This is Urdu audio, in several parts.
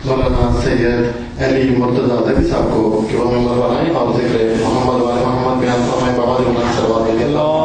مولانا سید علی مرتضیٰ ادبی صاحب کو کہ وہ ممبر بنائیں اور ذکر محمد والے محمد بیان فرمائیں. بابا جی انہیں سلوات دیں گے.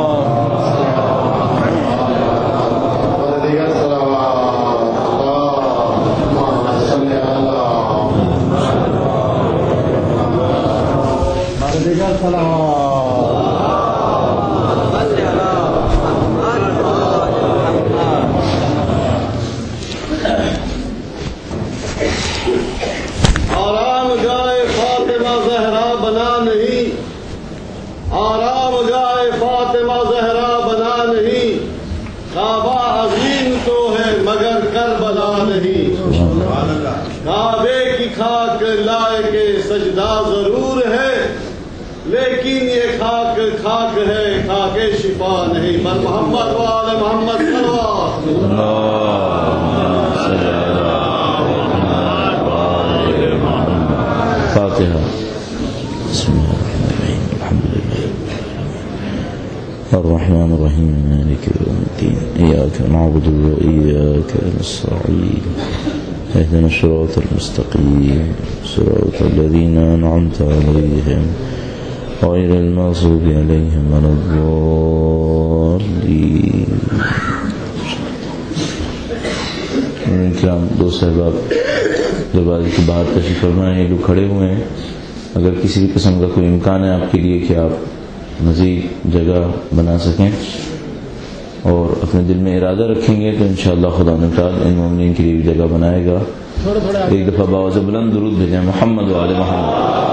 آرام جائے فاطمہ زہرا بنا نہیں، آرام جائے فاطمہ زہرا بنا نہیں، کعبہ عظیم تو ہے مگر کربلا نہیں. کعبے کی خاک لائق سجدہ ضرور ہے، لیکن یہ خاک خاک ہے خاک شفا نہیں. بس محمد وآل محمد صلوات. فاتحة. بسم الله الرحمن الرحيم. الحمد لله الرحمن الرحيم مالك يوم الدين إياك نعبد وإياك نستعين اهدنا الصراط المستقيم صراط الذين أنعمت عليهم غير المغضوب عليهم ولا الضالين. کرام دو صاحباب جب آج کے باہر تشریف فرما ہیں، جو کھڑے ہوئے ہیں، اگر کسی بھی قسم کا کوئی امکان ہے آپ کے لیے کہ آپ مزید جگہ بنا سکیں اور اپنے دل میں ارادہ رکھیں گے تو انشاءاللہ خدا تعالی ان مومنین کے لیے بھی جگہ بنائے گا. ایک دفعہ باوجہ بلند درود بھیجیں محمد و آل محمد.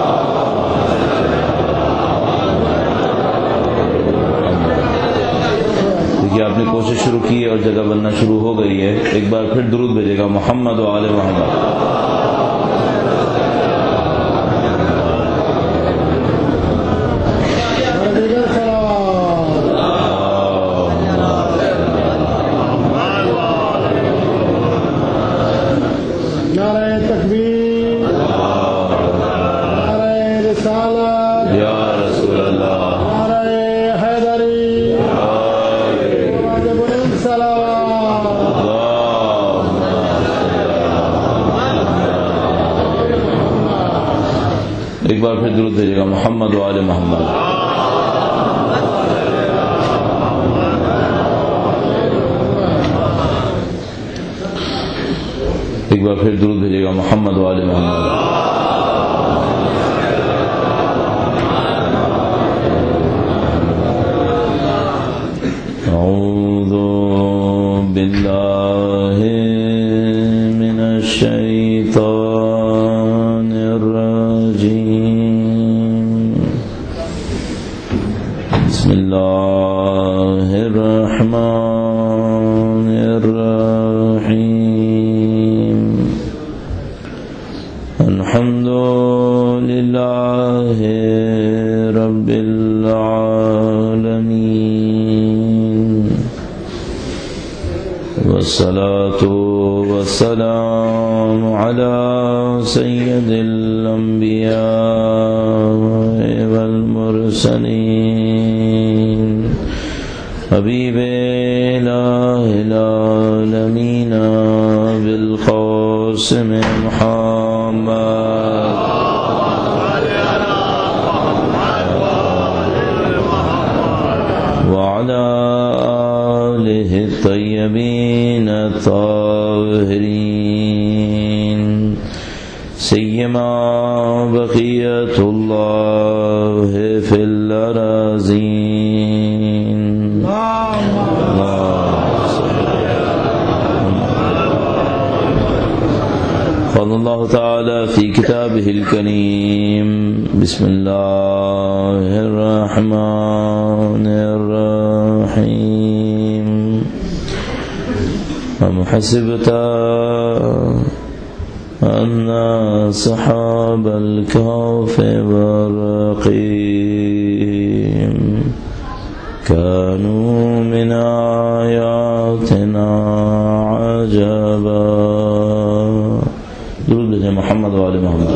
دیکھیے آپ نے کوشش شروع کی ہے اور جگہ بننا شروع ہو گئی ہے. ایک بار پھر درود بھیجے گا محمد و آل محمد. ایک بار پھر درود بھیجے گا محمد و آل محمد. ایک بار پھر درود بھیجے گا محمد و آل محمد. اعوذ باللہ من الشیطان الرجیم. بسم اللہ الرحمن الرحیم. الحمد للہ رب العالمین والصلاة والسلام على سید الانبیاء والمرسلین حبیب الہ العالمین بالقاسم محمد وعلى آلہ الطیبین الطاہرین سیما بقیت اللہ فی الارضین. قال اللہ تعالی فی کتابہ الکریم. بسم اللہ الرحمن الرحیم. ام حسبت ان اصحاب الكهف والرقیم كانوا من آیاتنا عجبا. درود بھیجیں محمد و آل محمد.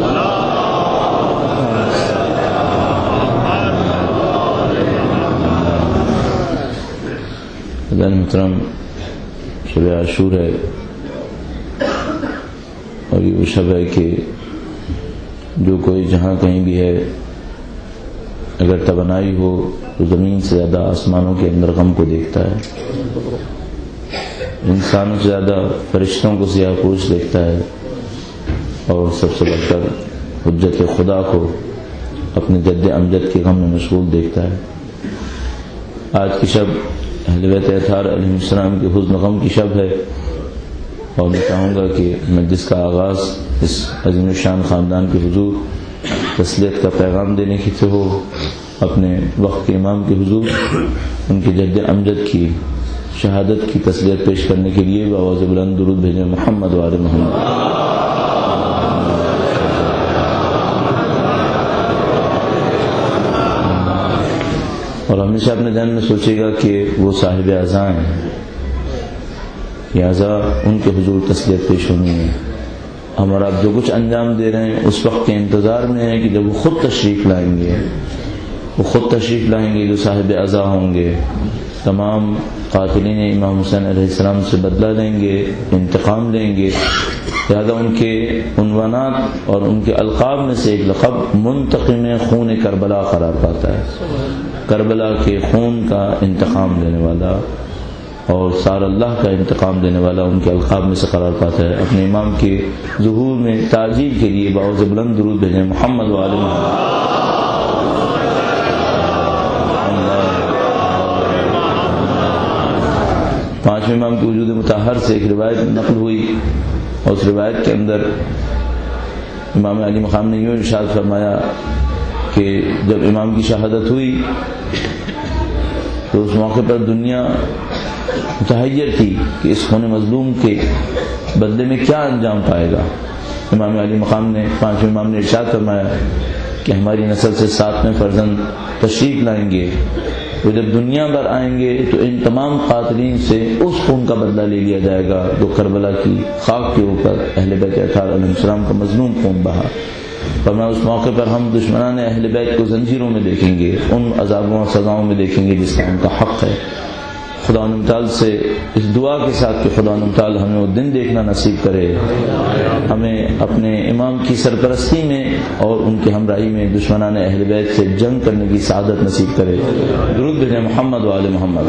محترم شب عاشور ہے اور یہ وہ شب ہے کہ جو کوئی جہاں کہیں بھی ہے اگر توانائی ہو تو زمین سے زیادہ آسمانوں کے اندر غم کو دیکھتا ہے، انسانوں سے زیادہ فرشتوں کو سیاہ پوش دیکھتا ہے، اور سب سے بڑھ کر حجت خدا کو اپنے جد امجد کے غم میں مشغول دیکھتا ہے۔ آج کی شب اہل بیت اطہار علیہ السلام کے حزن غم کی شب ہے، اور میں چاہوں گا کہ مجلس کا آغاز اس عظیم الشان خاندان کے حضور تسلیت کا پیغام دینے کی سے ہو، اپنے وقت کے امام کے حضور ان کے جد امجد کی شہادت کی تسلیت پیش کرنے کے لیے بآواز بلند درود بھیجیں محمد و آل محمد۔ اور ہمیشہ اپنے ذہن میں سوچے گا کہ وہ صاحب عزاء ہیں، لہذا ان کے حضور تسلیت پیش ہونی ہے۔ ہم اور آپ جو کچھ انجام دے رہے ہیں اس وقت کے انتظار میں ہے کہ جب وہ خود تشریف لائیں گے، وہ خود تشریف لائیں گے جو صاحب عزاء ہوں گے، تمام قاتلین امام حسین علیہ السلام سے بدلہ لیں گے، انتقام لیں گے، لہذا ان کے عنوانات اور ان کے القاب میں سے ایک لقب منتقم خون کربلا قرار پاتا ہے، کربلا کے خون کا انتقام لینے والا اور سار اللہ کا انتقام دینے والا ان کے القاب میں سے قرار پاتا ہے۔ اپنے امام کے ظہور میں تعجیل کے لیے بآواز بلند درود بھیجیں محمد و آل محمد۔ پانچویں امام کے وجود مطہر سے ایک روایت نقل ہوئی، اور اس روایت کے اندر امام علی مقام نے یوں ارشاد فرمایا کہ جب امام کی شہادت ہوئی تو اس موقع پر دنیا متحیر تھی کہ اس خون مظلوم کے بدلے میں کیا انجام پائے گا۔ امام علی مقام نے پانچویں امام نے ارشاد فرمایا کہ ہماری نسل سے 7ویں فرزند تشریف لائیں گے، وہ جب دنیا پر آئیں گے تو ان تمام قاتلین سے اس خون کا بدلہ لے لیا جائے گا جو کربلا کی خاک کے اوپر اہل بیت اطہار علیہ السلام کا مظلوم خون بہا۔ فرمایا اس موقع پر ہم دشمنان اہل بیت کو زنجیروں میں دیکھیں گے، ان عذابوں اور سزاؤں میں دیکھیں گے جس کا ان کا حق ہے۔ خدا تعالی سے اس دعا کے ساتھ کہ خدا تعالی ہمیں وہ دن دیکھنا نصیب کرے، ہمیں اپنے امام کی سرپرستی میں اور ان کی ہمراہی میں دشمنان اہل بیت سے جنگ کرنے کی سعادت نصیب کرے۔ درود بھیجیں محمد و آل محمد۔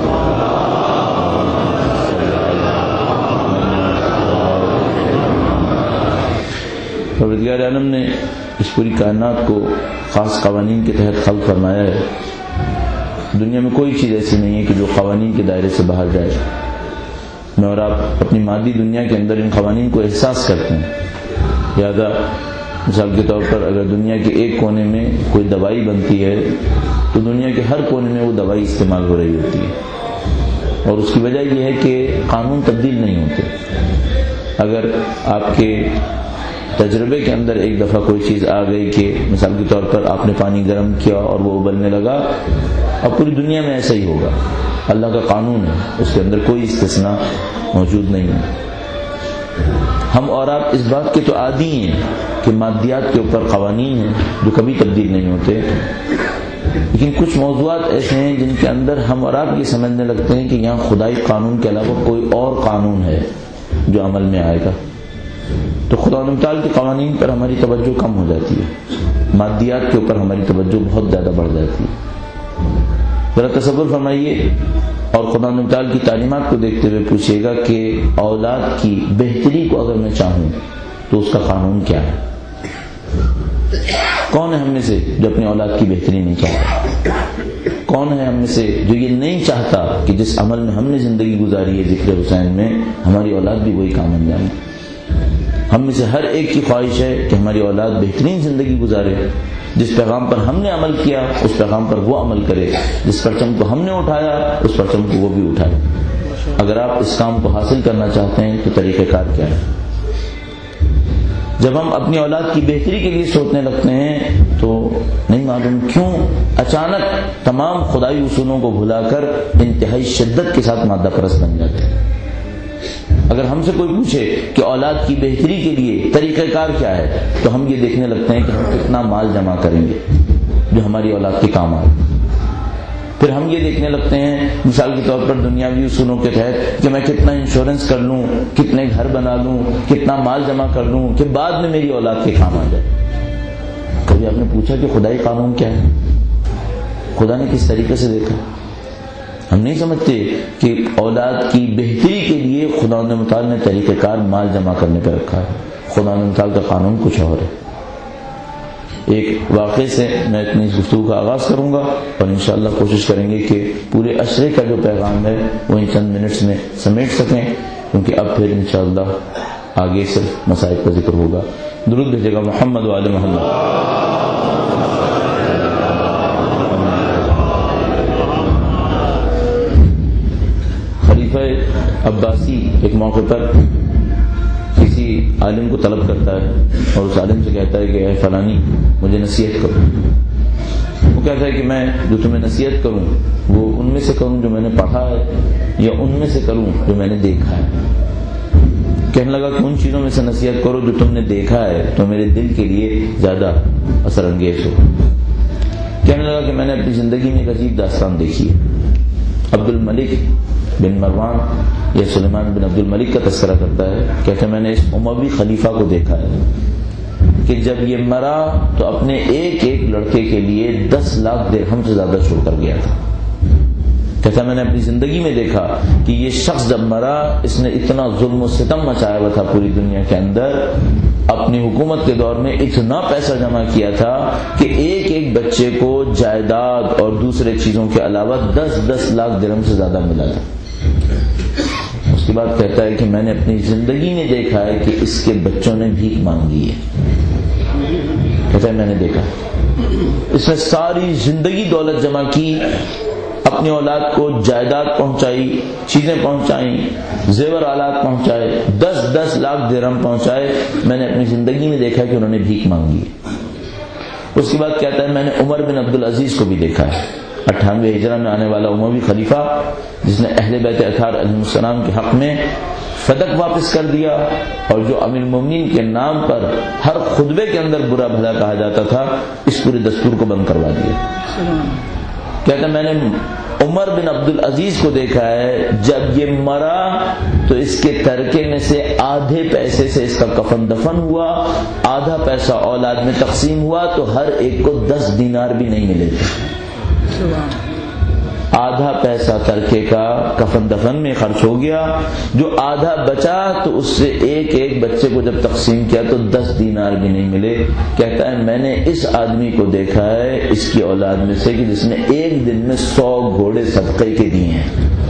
پروردگار عالم نے اس پوری کائنات کو خاص قوانین کے تحت خلق فرمایا ہے۔ دنیا میں کوئی چیز ایسی نہیں ہے کہ جو قوانین کے دائرے سے باہر جائے۔ میں اور آپ اپنی مادی دنیا کے اندر ان قوانین کو احساس کرتے ہیں، لہذا مثال کے طور پر اگر دنیا کے ایک کونے میں کوئی دوائی بنتی ہے تو دنیا کے ہر کونے میں وہ دوائی استعمال ہو رہی ہوتی ہے، اور اس کی وجہ یہ ہے کہ قانون تبدیل نہیں ہوتے۔ اگر آپ کے تجربے کے اندر ایک دفعہ کوئی چیز آ گئی کہ مثال کے طور پر آپ نے پانی گرم کیا اور وہ ابلنے لگا، اب پوری دنیا میں ایسا ہی ہوگا۔ اللہ کا قانون ہے، اس کے اندر کوئی استثناء موجود نہیں ہے۔ ہم اور آپ اس بات کے تو عادی ہیں کہ مادیات کے اوپر قوانین ہیں جو کبھی تبدیل نہیں ہوتے، لیکن کچھ موضوعات ایسے ہیں جن کے اندر ہم اور آپ یہ سمجھنے لگتے ہیں کہ یہاں خدائی قانون کے علاوہ کوئی اور قانون ہے جو عمل میں آئے گا، تو خدا تعالی کے قوانین پر ہماری توجہ کم ہو جاتی ہے، مادیات کے اوپر ہماری توجہ بہت زیادہ بڑھ جاتی ہے۔ ذرا تصور فرمائیے اور خدا تعالی کی تعلیمات کو دیکھتے ہوئے پوچھیے گا کہ اولاد کی بہتری کو اگر میں چاہوں تو اس کا قانون کیا ہے؟ کون ہے ہم میں سے جو اپنی اولاد کی بہتری نہیں چاہتا؟ کون ہے ہم میں سے جو یہ نہیں چاہتا کہ جس عمل میں ہم نے زندگی گزاری ہے ذکر حسین میں، ہماری اولاد بھی وہی کام انجام دے؟ ہم میں سے ہر ایک کی خواہش ہے کہ ہماری اولاد بہترین زندگی گزارے، جس پیغام پر ہم نے عمل کیا اس پیغام پر وہ عمل کرے، جس پرچم کو ہم نے اٹھایا اس پرچم کو وہ بھی اٹھائے۔ اگر آپ اس کام کو حاصل کرنا چاہتے ہیں تو طریقہ کار کیا ہے؟ جب ہم اپنی اولاد کی بہتری کے لیے سوچنے لگتے ہیں تو نہیں معلوم کیوں اچانک تمام خدائی اصولوں کو بھلا کر انتہائی شدت کے ساتھ مادہ پرست بن جاتے ہیں۔ اگر ہم سے کوئی پوچھے کہ اولاد کی بہتری کے لیے طریقہ کار کیا ہے تو ہم یہ دیکھنے لگتے ہیں کہ ہم کتنا مال جمع کریں گے جو ہماری اولاد کے کام آئے۔ پھر ہم یہ دیکھنے لگتے ہیں مثال کے طور پر دنیاوی اصولوں کے تحت کہ میں کتنا انشورنس کر لوں، کتنے گھر بنا لوں، کتنا مال جمع کر لوں کہ بعد میں میری اولاد کے کام آ جائے۔ کبھی آپ نے پوچھا کہ خدائی قانون کیا ہے؟ خدا نے کس طریقے سے دیکھا؟ ہم نہیں سمجھتے کہ اولاد کی بہتری کے لیے خدا متعال نے طریقہ کار مال جمع کرنے پہ رکھا ہے۔ خدا متعال کا قانون کچھ اور ہے۔ ایک واقعے سے میں اپنی اس گفتگو کا آغاز کروں گا اور انشاءاللہ کوشش کریں گے کہ پورے عشرے کا جو پیغام ہے وہ ان چند منٹس میں سمیٹ سکیں، کیونکہ اب پھر انشاءاللہ آگے صرف مسائل کا ذکر ہوگا۔ درود بھیجے گا محمد و آل محمد۔ خلیفہ عباسی ایک موقع پر کسی عالم کو طلب کرتا ہے اور اس عالم سے کہتا ہے کہ اے فلانی مجھے نصیحت کرو۔ وہ کہتا ہے کہ میں جو تمہیں نصیحت کروں وہ ان میں سے کروں جو میں نے پڑھا ہے یا ان میں سے کروں جو میں نے دیکھا ہے؟ کہنے لگا کہ ان چیزوں میں سے نصیحت کرو جو تم نے دیکھا ہے تو میرے دل کے لیے زیادہ اثر انگیز ہو۔ کہنے لگا کہ میں نے اپنی زندگی میں ایک عجیب داستان دیکھی ہے۔ عبد الملک بن مروان یا سلیمان بن عبد الملک کا تذکرہ کرتا ہے، کہتے ہیں میں نے اس اموی خلیفہ کو دیکھا ہے کہ جب یہ مرا تو اپنے ایک ایک لڑکے کے لیے 10 لاکھ درہم سے زیادہ چھوڑ کر گیا تھا۔ کہتا ہے میں نے اپنی زندگی میں دیکھا کہ یہ شخص جب مرا اس نے اتنا ظلم و ستم مچایا ہوا تھا پوری دنیا کے اندر، اپنی حکومت کے دور میں اتنا پیسہ جمع کیا تھا کہ ایک ایک بچے کو جائیداد اور دوسرے چیزوں کے علاوہ 10 لاکھ درہم سے زیادہ ملا تھا۔ اس کے بعد کہتا ہے کہ میں نے اپنی زندگی میں دیکھا ہے کہ اس کے بچوں نے بھیک مانگی ہے۔ کہتا ہے میں نے دیکھا اس نے ساری زندگی دولت جمع کی، اپنی اولاد کو جائیداد پہنچائی، چیزیں پہنچائیں، زیور آلات پہنچائے، 10 لاکھ درہم پہنچائے، میں نے اپنی زندگی میں دیکھا کہ انہوں نے بھیک مانگی ہے۔ اس کے بعد کہتا ہے میں نے عمر بن عبد العزیز کو بھی دیکھا ہے، 98 ہجرہ میں آنے والا اموی خلیفہ جس نے اہل بیت اطہار علیہ السلام کے حق میں صدق واپس کر دیا اور جو امیر المومنین کے نام پر ہر خطبے کے اندر برا بھلا کہا جاتا تھا اس پورے دستور کو بند کروا دیا۔ کہتا میں نے عمر بن عبد العزیز کو دیکھا ہے جب یہ مرا تو اس کے ترکے میں سے آدھے پیسے سے اس کا کفن دفن ہوا، آدھا پیسہ اولاد میں تقسیم ہوا تو ہر ایک کو 10 دینار بھی نہیں ملے تھے۔ آدھا پیسہ ترکے کا کفن دفن میں خرچ ہو گیا، جو آدھا بچا تو اس سے ایک ایک بچے کو جب تقسیم کیا تو 10 دینار بھی نہیں ملے۔ کہتا ہے میں نے اس آدمی کو دیکھا ہے اس کی اولاد میں سے کہ جس نے ایک دن میں 100 گھوڑے صدقے کے دیے ہیں۔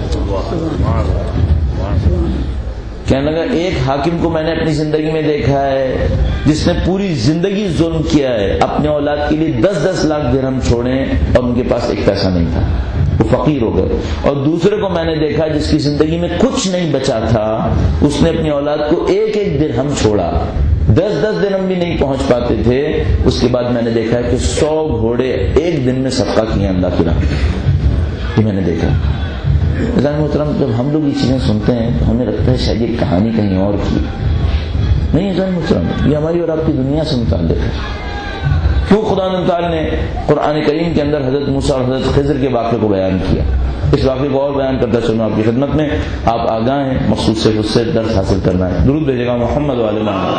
کہنے لگا ایک حاکم کو میں نے اپنی زندگی میں دیکھا ہے جس نے پوری زندگی ظلم کیا ہے، اپنے اولاد کے لیے 10 لاکھ درہم چھوڑے اور ان کے پاس ایک پیسہ نہیں تھا، وہ فقیر ہو گئے۔ اور دوسرے کو میں نے دیکھا جس کی زندگی میں کچھ نہیں بچا تھا، اس نے اپنی اولاد کو ایک ایک درہم چھوڑا، 10 درہم بھی نہیں پہنچ پاتے تھے۔ اس کے بعد میں نے دیکھا کہ 100 گھوڑے ایک دن میں صدقہ کیے اللہ کی راہ میں، یہ میں نے دیکھا۔ عزیز محترم جب ہم لوگ یہ چیزیں سنتے ہیں تو ہمیں لگتا ہے شاید یہ کہانی کہیں اور کی نہیں۔ عزیز محترم یہ ہماری اور آپ کی دنیا سے متعلق ہے۔ کیوں خدا تعالی نے قرآن کریم کے اندر حضرت موسیٰ اور حضرت خضر کے واقعے کو بیان کیا؟ اس واقعے کو اور بیان کرتا چلوں آپ کی خدمت میں، آپ آگاہ ہیں، مقصود سے اس سے درس حاصل کرنا ہے۔ درود بھیجے گا محمد و آل محمد۔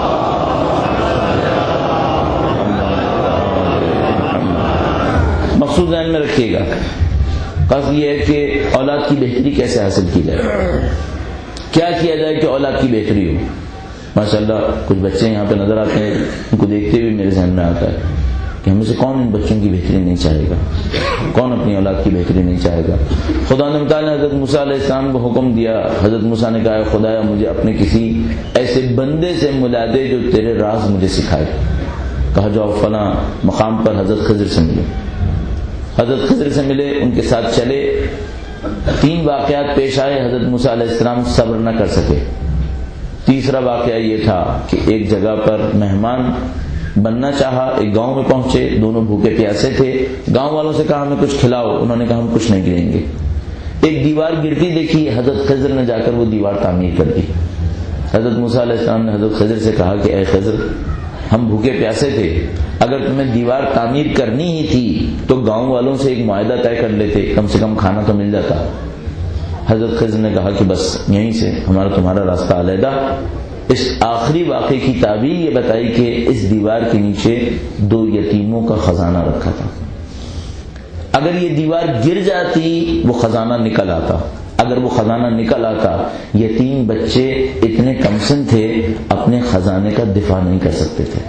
مقصود ذہن میں رکھیے گا، قصد یہ ہے کہ اولاد کی بہتری کیسے حاصل کی جائے، کیا کیا جائے کہ اولاد کی بہتری ہو۔ ماشاءاللہ کچھ بچے یہاں پہ نظر آتے ہیں، ان کو دیکھتے ہوئے میرے ذہن میں آتا ہے کہ ہم میں سے کون ان بچوں کی بہتری نہیں چاہے گا، کون اپنی اولاد کی بہتری نہیں چاہے گا۔ خدا نے تعالیٰ نے حضرت موسیٰ علیہ السلام کو حکم دیا، حضرت موسیٰ نے کہا خدایا مجھے اپنے کسی ایسے بندے سے ملا دے جو تیرے راز مجھے سکھائے۔ کہا جاؤ فلاں مقام پر حضرت خضر سے ملو۔ حضرت خضر سے ملے، ان کے ساتھ چلے، 3 واقعات پیش آئے، حضرت موسیٰ علیہ السلام صبر نہ کر سکے۔ تیسرا واقعہ یہ تھا کہ ایک جگہ پر مہمان بننا چاہا، ایک گاؤں میں پہنچے، دونوں بھوکے پیاسے تھے، گاؤں والوں سے کہا ہمیں کچھ کھلاؤ، انہوں نے کہا ہم کچھ نہیں گریں گے۔ ایک دیوار گرتی دیکھی، حضرت خضر نے جا کر وہ دیوار تعمیر کر دی۔ حضرت موسیٰ علیہ السلام نے حضرت خضر سے کہا کہ اے خضر ہم بھوکے پیاسے تھے، اگر تمہیں دیوار تعمیر کرنی ہی تھی تو گاؤں والوں سے ایک معاہدہ طے کر لیتے، کم سے کم کھانا تو مل جاتا۔ حضرت خضر نے کہا کہ بس یہیں سے ہمارا تمہارا راستہ علیحدہ۔ اس آخری واقعے کی تعبیر یہ بتائی کہ اس دیوار کے نیچے 2 یتیموں کا خزانہ رکھا تھا، اگر یہ دیوار گر جاتی وہ خزانہ نکل آتا، اگر وہ خزانہ نکل آتا یتیم بچے اتنے کمسن تھے اپنے خزانے کا دفاع نہیں کر سکتے تھے۔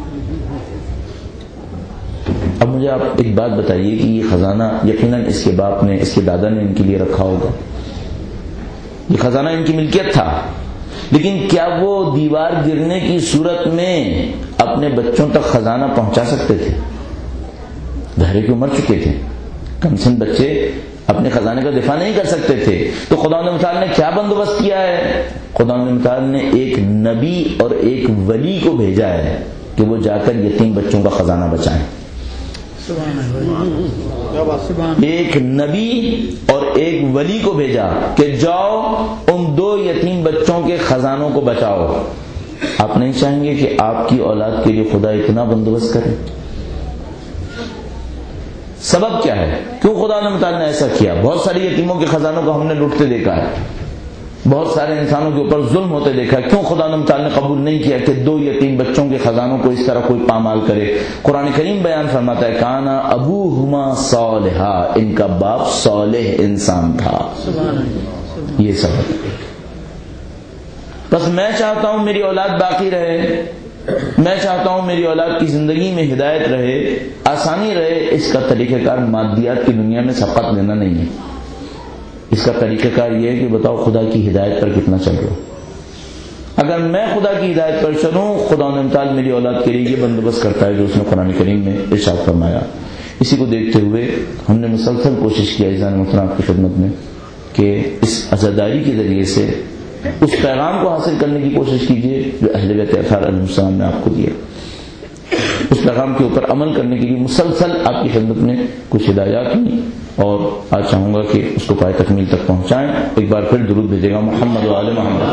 اب مجھے آپ ایک بات بتائیے کہ یہ خزانہ یقیناً اس کے باپ نے، اس کے دادا نے ان کے لیے رکھا ہوگا، یہ خزانہ ان کی ملکیت تھا، لیکن کیا وہ دیوار گرنے کی صورت میں اپنے بچوں تک خزانہ پہنچا سکتے تھے؟ ظاہر کی عمر چکے تھے، کمسن بچے اپنے خزانے کا دفاع نہیں کر سکتے تھے، تو خدا متعال نے کیا بندوبست کیا ہے؟ خدا متعال نے ایک نبی اور ایک ولی کو بھیجا ہے کہ وہ جا کر یتیم بچوں کا خزانہ بچائیں۔ ایک نبی اور ایک ولی کو بھیجا کہ جاؤ ان 2 یتیم بچوں کے خزانوں کو بچاؤ۔ آپ نہیں چاہیں گے کہ آپ کی اولاد کے لیے خدا اتنا بندوبست کرے؟ سبب کیا ہے؟ کیوں خدا متعال نے ایسا کیا؟ بہت ساری یتیموں کے خزانوں کو ہم نے لوٹتے دیکھا ہے، بہت سارے انسانوں کے اوپر ظلم ہوتے دیکھا ہے، کیوں خدا متعال نے قبول نہیں کیا کہ 2 یتیم بچوں کے خزانوں کو اس طرح کوئی پامال کرے؟ قرآن کریم بیان فرماتا ہے کانا ابوہما صالحا، ان کا باپ صالح انسان تھا۔ یہ سبب۔ بس میں چاہتا ہوں میری اولاد باقی رہے، میں چاہتا ہوں میری اولاد کی زندگی میں ہدایت رہے، آسانی رہے، اس کا طریقہ کار مادیات کی دنیا میں سبقت لینا نہیں ہے، اس کا طریقہ کار یہ ہے کہ بتاؤ خدا کی ہدایت پر کتنا چل رہا۔ اگر میں خدا کی ہدایت پر چلوں، خدا تعالیٰ میری اولاد کے لیے یہ بندوبست کرتا ہے جو اس نے قرآن کریم میں ارشاد فرمایا۔ اسی کو دیکھتے ہوئے ہم نے مسلسل کوشش کیا عزیزان محترم آپ کی خدمت میں کہ اس عزاداری کے ذریعے سے اس پیغام کو حاصل کرنے کی کوشش کیجیے جو اہل بیت اطہار علیہ السلام نے آپ کو دیا، اس پیغام کے اوپر عمل کرنے کے لیے مسلسل آپ کی خدمت میں کچھ ہدایات ہوئی، اور آج چاہوں گا کہ اس کو پائے تکمیل تک پہنچائیں۔ ایک بار پھر درود بھیجے گا محمد و آل محمد۔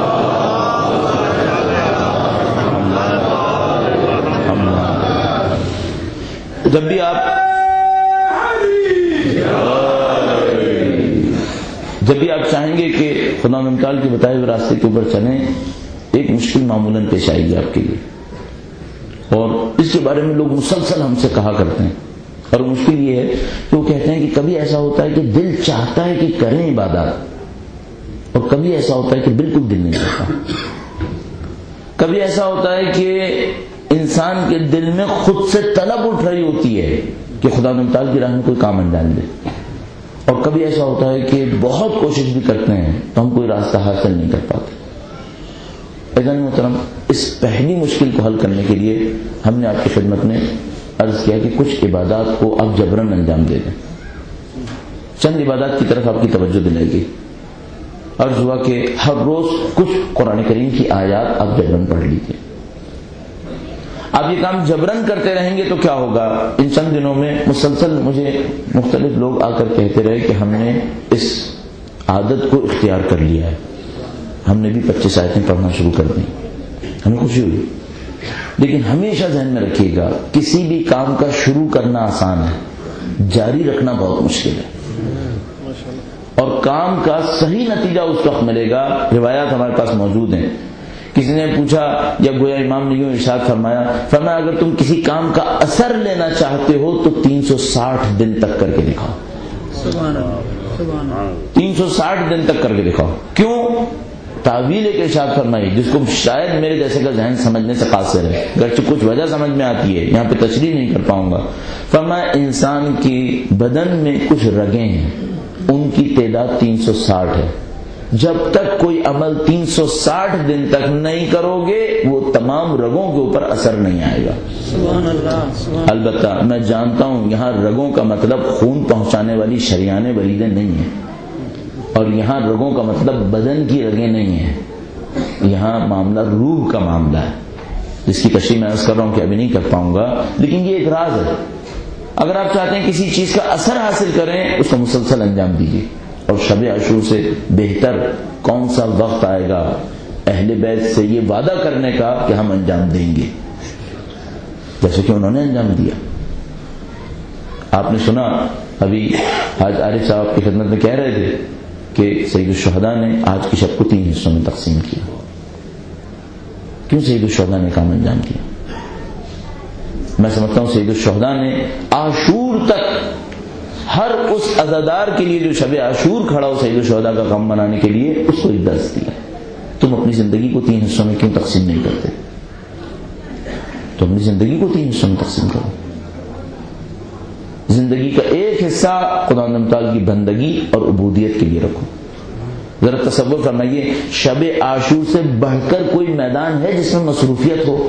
جب بھی آپ چاہیں گے کہ خدا متعال کے بتائے ہوئے راستے کے اوپر چلیں، ایک مشکل معمولاً پیش آئے گی آپ کے لیے، اور اس کے بارے میں لوگ مسلسل ہم سے کہا کرتے ہیں، اور مشکل یہ ہے کہ وہ کہتے ہیں کہ کبھی ایسا ہوتا ہے کہ دل چاہتا ہے کہ کریں عبادات، اور کبھی ایسا ہوتا ہے کہ بالکل دل نہیں چاہتا، کبھی ایسا ہوتا ہے کہ انسان کے دل میں خود سے طلب اٹھ رہی ہوتی ہے کہ خدا متعال کی راہ میں کوئی کام انجام دے، اور کبھی ایسا ہوتا ہے کہ بہت کوشش بھی کرتے ہیں تو ہم کوئی راستہ حاصل نہیں کر پاتے۔ عزیزان محترم، اس پہلی مشکل کو حل کرنے کے لیے ہم نے آپ کی خدمت میں عرض کیا کہ کچھ عبادات کو آپ جبراً انجام دے دیں، چند عبادات کی طرف آپ کی توجہ دلائے گی۔ عرض ہوا کہ ہر روز کچھ قرآن کریم کی آیات آپ جبراً پڑھ لیجیے۔ آپ یہ کام جبراً کرتے رہیں گے تو کیا ہوگا؟ ان چند دنوں میں مسلسل مجھے مختلف لوگ آ کر کہتے رہے کہ ہم نے اس عادت کو اختیار کر لیا ہے، ہم نے بھی 25 آیتیں پڑھنا شروع کر دیں، ہمیں خوشی ہوئی۔ لیکن ہمیشہ ذہن میں رکھیے گا کسی بھی کام کا شروع کرنا آسان ہے، جاری رکھنا بہت مشکل ہے، اور کام کا صحیح نتیجہ اس وقت ملے گا۔ روایات ہمارے پاس موجود ہیں، کسی نے پوچھا یا گویا امام نے یوں ارشاد فرمایا اگر تم کسی کام کا اثر لینا چاہتے ہو تو 360 دن تک کر کے دکھاؤ، 360 دن تک کر کے دکھاؤ۔ کیوں؟ تعویل ایک ارشاد فرمائی جس کو شاید میرے جیسے کا ذہن سمجھنے سے قاصر ہے، گرچہ کچھ وجہ سمجھ میں آتی ہے، یہاں پہ تشریح نہیں کر پاؤں گا۔ فرمایا انسان کی بدن میں کچھ رگیں ہیں، ان کی تعداد 360 ہے، جب تک کوئی عمل 360 دن تک نہیں کرو گے وہ تمام رگوں کے اوپر اثر نہیں آئے گا۔ سبحان اللہ۔ البتہ میں جانتا ہوں یہاں رگوں کا مطلب خون پہنچانے والی شریانیں وریدیں نہیں ہیں، اور یہاں رگوں کا مطلب بدن کی رگیں نہیں ہیں، یہاں معاملہ روح کا معاملہ ہے، جس کی تشریح میں عرض کر رہا ہوں کہ ابھی نہیں کر پاؤں گا، لیکن یہ ایک راز ہے۔ اگر آپ چاہتے ہیں کسی چیز کا اثر حاصل کریں اس کو مسلسل انجام دیجیے، اور شب عاشور سے بہتر کون سا وقت آئے گا اہل بیت سے یہ وعدہ کرنے کا کہ ہم انجام دیں گے۔ جیسے کہ انہوں نے انجام دیا. آپ نے سنا ابھی آج عارف صاحب کی خدمت میں کہہ رہے تھے کہ سید الشہداء نے آج کی شب کو 3 حصوں میں تقسیم کیا. کیوں سید الشہداء نے کام انجام کیا؟ میں سمجھتا ہوں سید الشہداء نے عاشور تک ہر اس عزادار کے لیے جو شب عاشور کھڑا ہو سید الشہداء کا کام منانے کے لیے اس کو ایک درس دیا. تم اپنی زندگی کو 3 حصوں میں کیوں تقسیم نہیں کرتے؟ تم اپنی زندگی کو 3 حصوں میں تقسیم کرو. زندگی کا ایک حصہ خدا تعالیٰ کی بندگی اور عبودیت کے لیے رکھو. ذرا تصور فرمائیے شب عاشور سے بڑھ کر کوئی میدان ہے جس میں مصروفیت ہو؟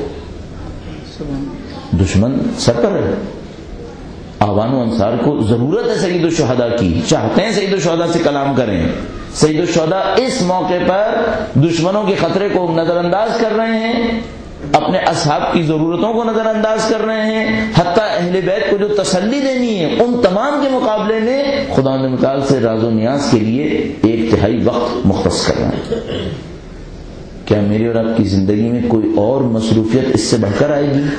دشمن سر پر ہے. آوان و انصار کو ضرورت ہے سید الشہداء کی, چاہتے ہیں سید الشہداء سے کلام کریں. سید الشہداء اس موقع پر دشمنوں کے خطرے کو نظر انداز کر رہے ہیں, اپنے اصحاب کی ضرورتوں کو نظر انداز کر رہے ہیں, حتیٰ اہل بیت کو جو تسلی دینی ہے ان تمام کے مقابلے میں خدا متعال سے راز و نیاز کے لیے 1/3 وقت مختص کر رہے ہیں. کیا میری اور آپ کی زندگی میں کوئی اور مصروفیت اس سے بڑھ کر آئے گی؟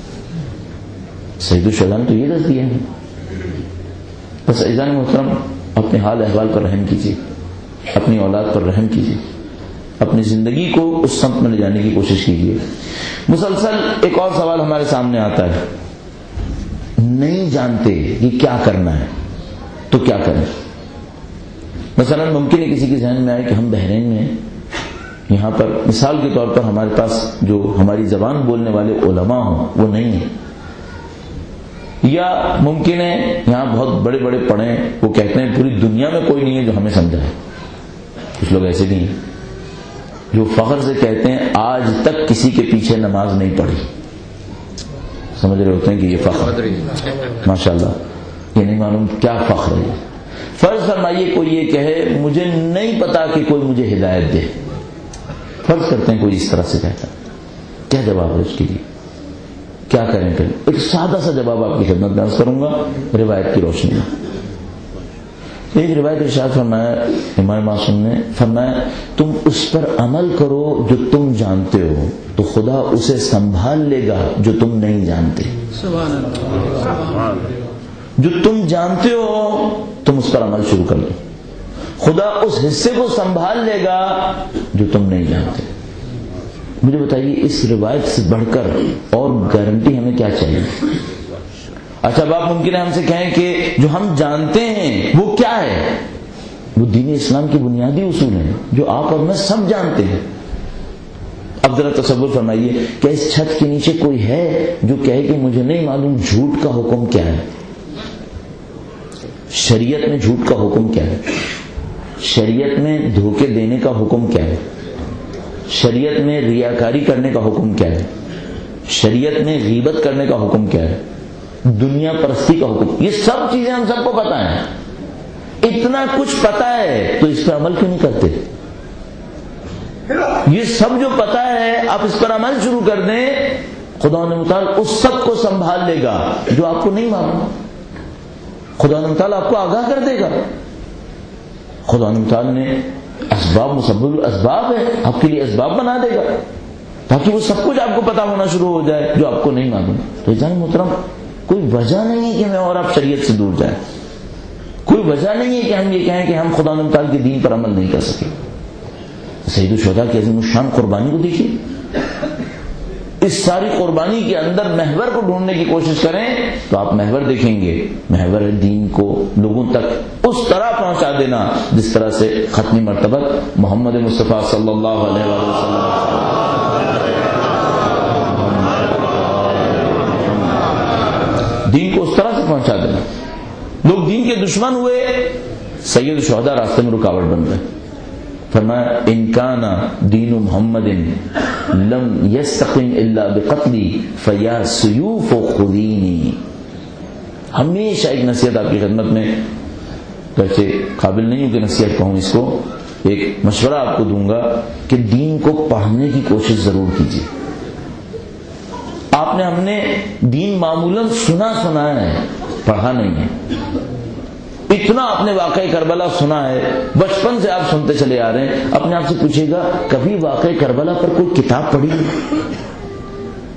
سید الشہداء نے تو یہ دس دیا ہے. بس عزیزان محترم, اپنے حال احوال پر رحم کیجیے, اپنی اولاد پر رحم کیجیے, اپنی زندگی کو اس سمت میں لے جانے کی کوشش کیجیے. مسلسل ایک اور سوال ہمارے سامنے آتا ہے, نہیں جانتے کہ کیا کرنا ہے تو کیا کریں. مثلا ممکن ہے کسی کے ذہن میں آئے کہ ہم بحرین میں یہاں پر مثال کے طور پر ہمارے پاس جو ہماری زبان بولنے والے علماء ہوں وہ نہیں ہیں, یا ممکن ہے یہاں بہت بڑے بڑے پڑھیں, وہ کہتے ہیں پوری دنیا میں کوئی نہیں ہے جو ہمیں سمجھائے. کچھ لوگ ایسے بھی ہیں جو فخر سے کہتے ہیں آج تک کسی کے پیچھے نماز نہیں پڑھی. سمجھ رہے ہوتے ہیں کہ یہ فخر, ماشاءاللہ, یہ نہیں معلوم کیا فخر ہے. فرض فرمائیے کوئی یہ کہے مجھے نہیں پتا کہ کوئی مجھے ہدایت دے. فرض کرتے ہیں کوئی اس طرح سے کہتا, کیا جواب ہے اس کے لیے؟ کیا کریں پھر؟ ایک سادہ سا جواب آپ کی خدمت میں عرض کروں گا روایت کی روشنی میں. ایک روایت ارشاد فرمایا امام معصوم نے, فرمایا تم اس پر عمل کرو جو تم جانتے ہو تو خدا اسے سنبھال لے گا جو تم نہیں جانتے. جو تم جانتے ہو تم اس پر عمل شروع کر لو, خدا اس حصے کو سنبھال لے گا جو تم نہیں جانتے. مجھے بتائیے اس روایت سے بڑھ کر اور گارنٹی ہمیں کیا چاہیے؟ اچھا اب آپ ممکن ہے ہم سے کہیں کہ جو ہم جانتے ہیں وہ کیا ہے؟ وہ دین اسلام کی بنیادی اصول ہیں جو آپ اور میں سب جانتے ہیں. اب ذرا تصور فرمائیے کہ اس چھت کے نیچے کوئی ہے جو کہے کہ مجھے نہیں معلوم جھوٹ کا حکم کیا ہے, شریعت میں جھوٹ کا حکم کیا ہے, شریعت میں دھوکے دینے کا حکم کیا ہے, شریعت میں ریاکاری کرنے کا حکم کیا ہے, شریعت میں غیبت کرنے کا حکم کیا ہے, دنیا پرستی کا حکم. یہ سب چیزیں ہم سب کو پتا ہیں. اتنا کچھ پتا ہے تو اس پر عمل کیوں نہیں کرتے؟ یہ سب جو پتا ہے آپ اس پر عمل شروع کر دیں, خدا متعال اس سب کو سنبھال لے گا جو آپ کو نہیں معلوم. خدا متعال آپ کو آگاہ کر دے گا. خدا متعال نے اسباب مسبب الاسباب ہے, آپ کے لیے اسباب بنا دے گا تاکہ وہ سب کچھ آپ کو پتا ہونا شروع ہو جائے جو آپ کو نہیں معلوم. تو جان محترم کوئی وجہ نہیں ہے کہ میں اور آپ شریعت سے دور جائیں. کوئی وجہ نہیں ہے کہ ہم یہ کہیں کہ ہم خدا تعالیٰ کے دین پر عمل نہیں کر سکے. سید الشہداء کی عظیم الشان قربانی کو دیکھیے. اس ساری قربانی کے اندر محور کو ڈھونڈنے کی کوشش کریں تو آپ محور دیکھیں گے. محور دین کو لوگوں تک اس طرح پہنچا دینا جس طرح سے ختمی مرتبت محمد مصطفیٰ صلی اللہ علیہ وسلم دین کو اس طرح سے پہنچا دینا. لوگ دین کے دشمن ہوئے, سید الشہداء راستے میں رکاوٹ بن گئے. فرمایا ان کان دین محمد لم یستقم الا بقتلی فیا سیوف خذینی. ہمیشہ ایک نصیحت آپ کی خدمت میں, ویسے قابل نہیں ہوں کہ نصیحت کہوں اس کو, ایک مشورہ آپ کو دوں گا کہ دین کو پڑھنے کی کوشش ضرور کیجیے. آپ نے ہم نے دین معمولاً سنا ہے, پڑھا نہیں ہے. اتنا آپ نے واقعہ کربلا سنا ہے, بچپن سے آپ سنتے چلے آ رہے ہیں. اپنے آپ سے پوچھے گا کبھی واقعہ کربلا پر کوئی کتاب پڑھی,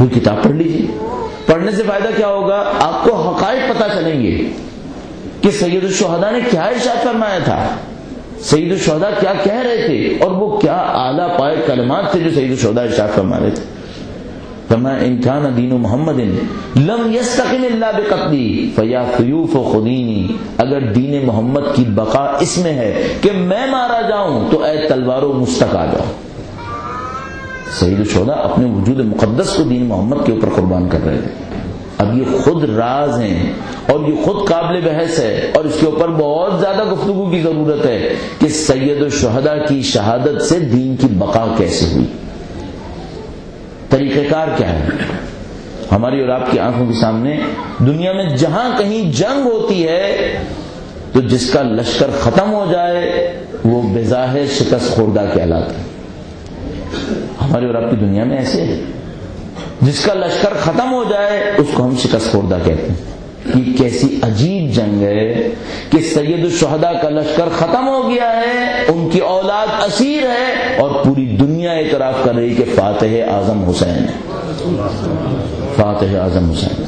کوئی کتاب پڑھ لیجیے. پڑھنے سے فائدہ کیا ہوگا؟ آپ کو حقائق پتہ چلیں گے کہ سید الشہداء نے کیا ارشاد فرمایا تھا, سید الشہداء کیا کہہ رہے تھے, اور وہ کیا اعلیٰ پائے کلمات تھے جو سید الشہداء ارشاد فرما رہے تھے. فرمایا ان کان دین محمد لم یستقم الا بقتلی فیا خیوف خدینی, اگر دین محمد کی بقا اس میں ہے کہ میں مارا جاؤں تو اے تلواروں مستق آ جاؤ. سید الشہداء اپنے وجود مقدس کو دین محمد کے اوپر قربان کر رہے تھے. اب یہ خود راز ہیں اور یہ خود قابل بحث ہے, اور اس کے اوپر بہت زیادہ گفتگو کی ضرورت ہے کہ سید الشہداء کی شہادت سے دین کی بقا کیسے ہوئی, طریقہ کار کیا ہے. ہماری اور آپ کی آنکھوں کے سامنے دنیا میں جہاں کہیں جنگ ہوتی ہے تو جس کا لشکر ختم ہو جائے وہ بظاہر شکست خوردہ کہلاتا ہے. ہماری اور آپ کی دنیا میں ایسے ہے, جس کا لشکر ختم ہو جائے اس کو ہم شکست خوردہ کہتے ہیں. یہ کیسی عجیب جنگ ہے کہ سید الشہداء کا لشکر ختم ہو گیا ہے, ان کی اولاد اسیر ہے, اور پوری دنیا اعتراف کر رہی کہ فاتح اعظم حسین ہے, فاتح اعظم حسین.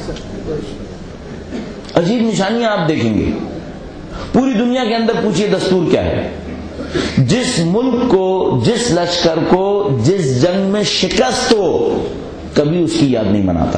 عجیب نشانیاں آپ دیکھیں گے پوری دنیا کے اندر. پوچھئے دستور کیا ہے؟ جس ملک کو, جس لشکر کو جس جنگ میں شکست ہو کبھی اس کی یاد نہیں مناتا.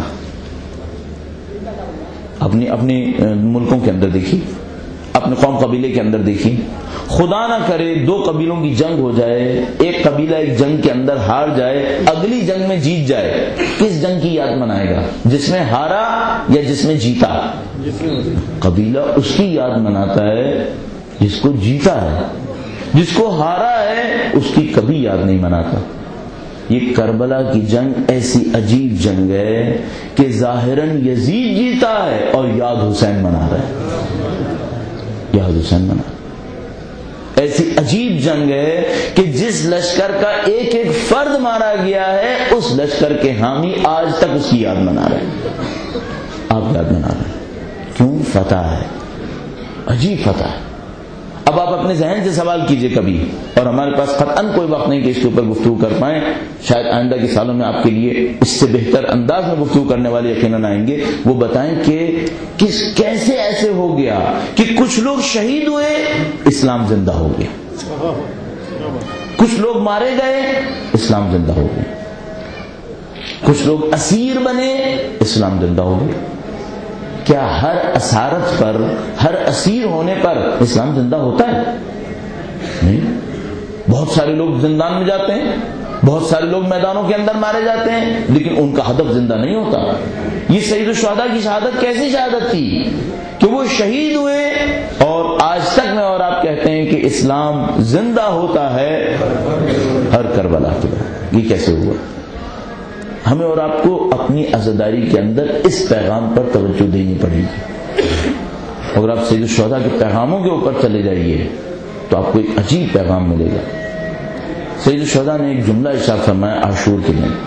اپنی ملکوں کے اندر دیکھیے, اپنے قوم قبیلے کے اندر دیکھیے, خدا نہ کرے دو قبیلوں کی جنگ ہو جائے, ایک قبیلہ ایک جنگ کے اندر ہار جائے, اگلی جنگ میں جیت جائے, کس جنگ کی یاد منائے گا؟ جس میں ہارا یا جس میں جیتا؟ قبیلہ اس کی یاد مناتا ہے جس کو جیتا ہے, جس کو ہارا ہے اس کی کبھی یاد نہیں مناتا. یہ کربلا کی جنگ ایسی عجیب جنگ ہے کہ ظاہراً یزید جیتا ہے اور یاد حسین منا رہا ہے, یاد حسین منا. ایسی عجیب جنگ ہے کہ جس لشکر کا ایک ایک فرد مارا گیا ہے اس لشکر کے حامی آج تک اس کی یاد منا رہے ہیں. آپ یاد منا رہے ہیں کیوں؟ فتح ہے, عجیب فتح ہے. اب آپ اپنے ذہن سے سوال کیجئے کبھی, اور ہمارے پاس قطعاً کوئی وقت نہیں کہ اس کے اوپر گفتگو کر پائیں, شاید آئندہ کے سالوں میں آپ کے لیے اس سے بہتر انداز میں گفتگو کرنے والے یقیناً آئیں گے. وہ بتائیں کہ کیسے ایسے ہو گیا کہ کچھ لوگ شہید ہوئے اسلام زندہ ہو گیا, کچھ لوگ مارے گئے اسلام زندہ ہو گیا, کچھ لوگ اسیر بنے اسلام زندہ ہو گیا. کیا ہر اسارت پر, ہر اسیر ہونے پر اسلام زندہ ہوتا ہے؟ نہیں. بہت سارے لوگ زندان میں جاتے ہیں, بہت سارے لوگ میدانوں کے اندر مارے جاتے ہیں, لیکن ان کا ہدف زندہ نہیں ہوتا. یہ سید الشہداء کی شہادت کیسی شہادت تھی کہ وہ شہید ہوئے اور آج تک میں اور آپ کہتے ہیں کہ اسلام زندہ ہوتا ہے ہر کربلا کے بعد. یہ کیسے ہوا؟ ہمیں اور آپ کو اپنی عزاداری کے اندر اس پیغام پر توجہ دینی پڑے گی. اگر آپ سید الشہداء کے پیغاموں کے اوپر چلے جائیے تو آپ کو ایک عجیب پیغام ملے گا. سید الشہداء نے ایک جملہ ارشاد فرمایا عاشور کے دن,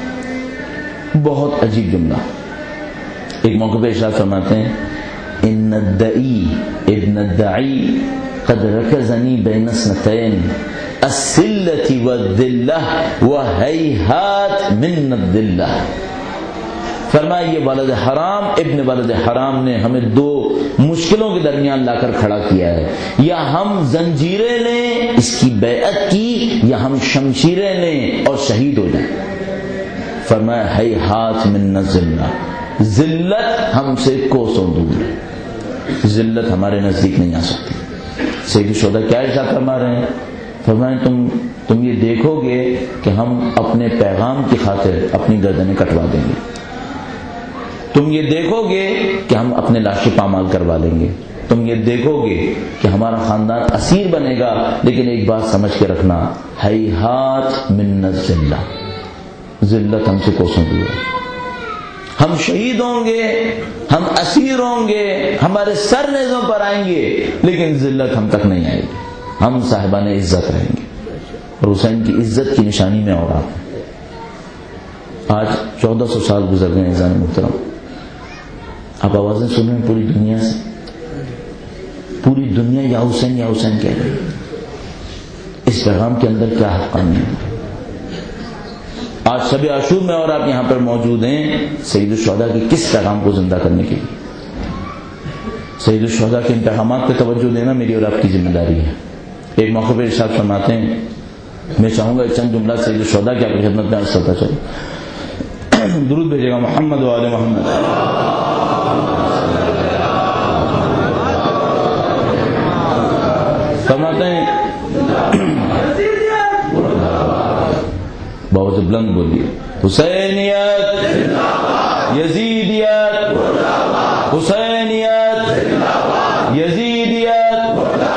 بہت عجیب جملہ. ایک موقع پہ ارشاد فرماتے ہیں ان الدعی ابن الدعی قد رکزنی بین اثنتین السلة والذلة وہیہات من الذلة. فرمایا یہ ولد حرام ابن ولد حرام نے ہمیں دو مشکلوں کے درمیان لا کر کھڑا کیا ہے, یا ہم زنجیریں لیں اس کی بیعت کی, یا ہم شمشیریں لیں اور شہید ہو جائیں. فرمایا ہیہات من الذلة, ذلت ہم سے کوسوں دور ہے, ذلت ہمارے نزدیک نہیں آ سکتی. سید الشہداء کیا ارشاد فرما رہے ہیں؟ فرمائیں تم یہ دیکھو گے کہ ہم اپنے پیغام کی خاطر اپنی گردنیں کٹوا دیں گے, تم یہ دیکھو گے کہ ہم اپنے لاشیں پامال کروا لیں گے, تم یہ دیکھو گے کہ ہمارا خاندان اسیر بنے گا, لیکن ایک بات سمجھ کے رکھنا ہیہات من الذلہ, ذلت ہم سے کوسوں دور ہے. ہم شہید ہوں گے, ہم اسیر ہوں گے, ہمارے سر نیزوں پر آئیں گے, لیکن ذلت ہم تک نہیں آئے گی, ہم صاحبان عزت رہیں گے. اور حسین کی عزت کی نشانی میں اور آج 1400 سال گزر گئے عزیزان محترم. آپ آوازیں سن رہے ہیں پوری دنیا سے, پوری دنیا یا حسین کہہ رہی ہے. اس پیغام کے اندر کیا حقانی ہے؟ آج شب عاشور میں اور آپ یہاں پر موجود ہیں سید الشہداء کے کس پیغام کو زندہ کرنے کے لیے. سید الشہداء کے انتخابات پہ توجہ دینا میری اور آپ کی ذمہ داری ہے. ایک موقع پہ ارشاد فرماتے ہیں, میں چاہوں گا چند جملہ سید الشہداء کی آپ کی خدمت میں عرض کرتا چلوں. درود بھیجے گا محمد و آل محمد. فرماتے ہیں بہت بلند بولیے, حسینیت یزیدیت, حسینیت یزیدیت,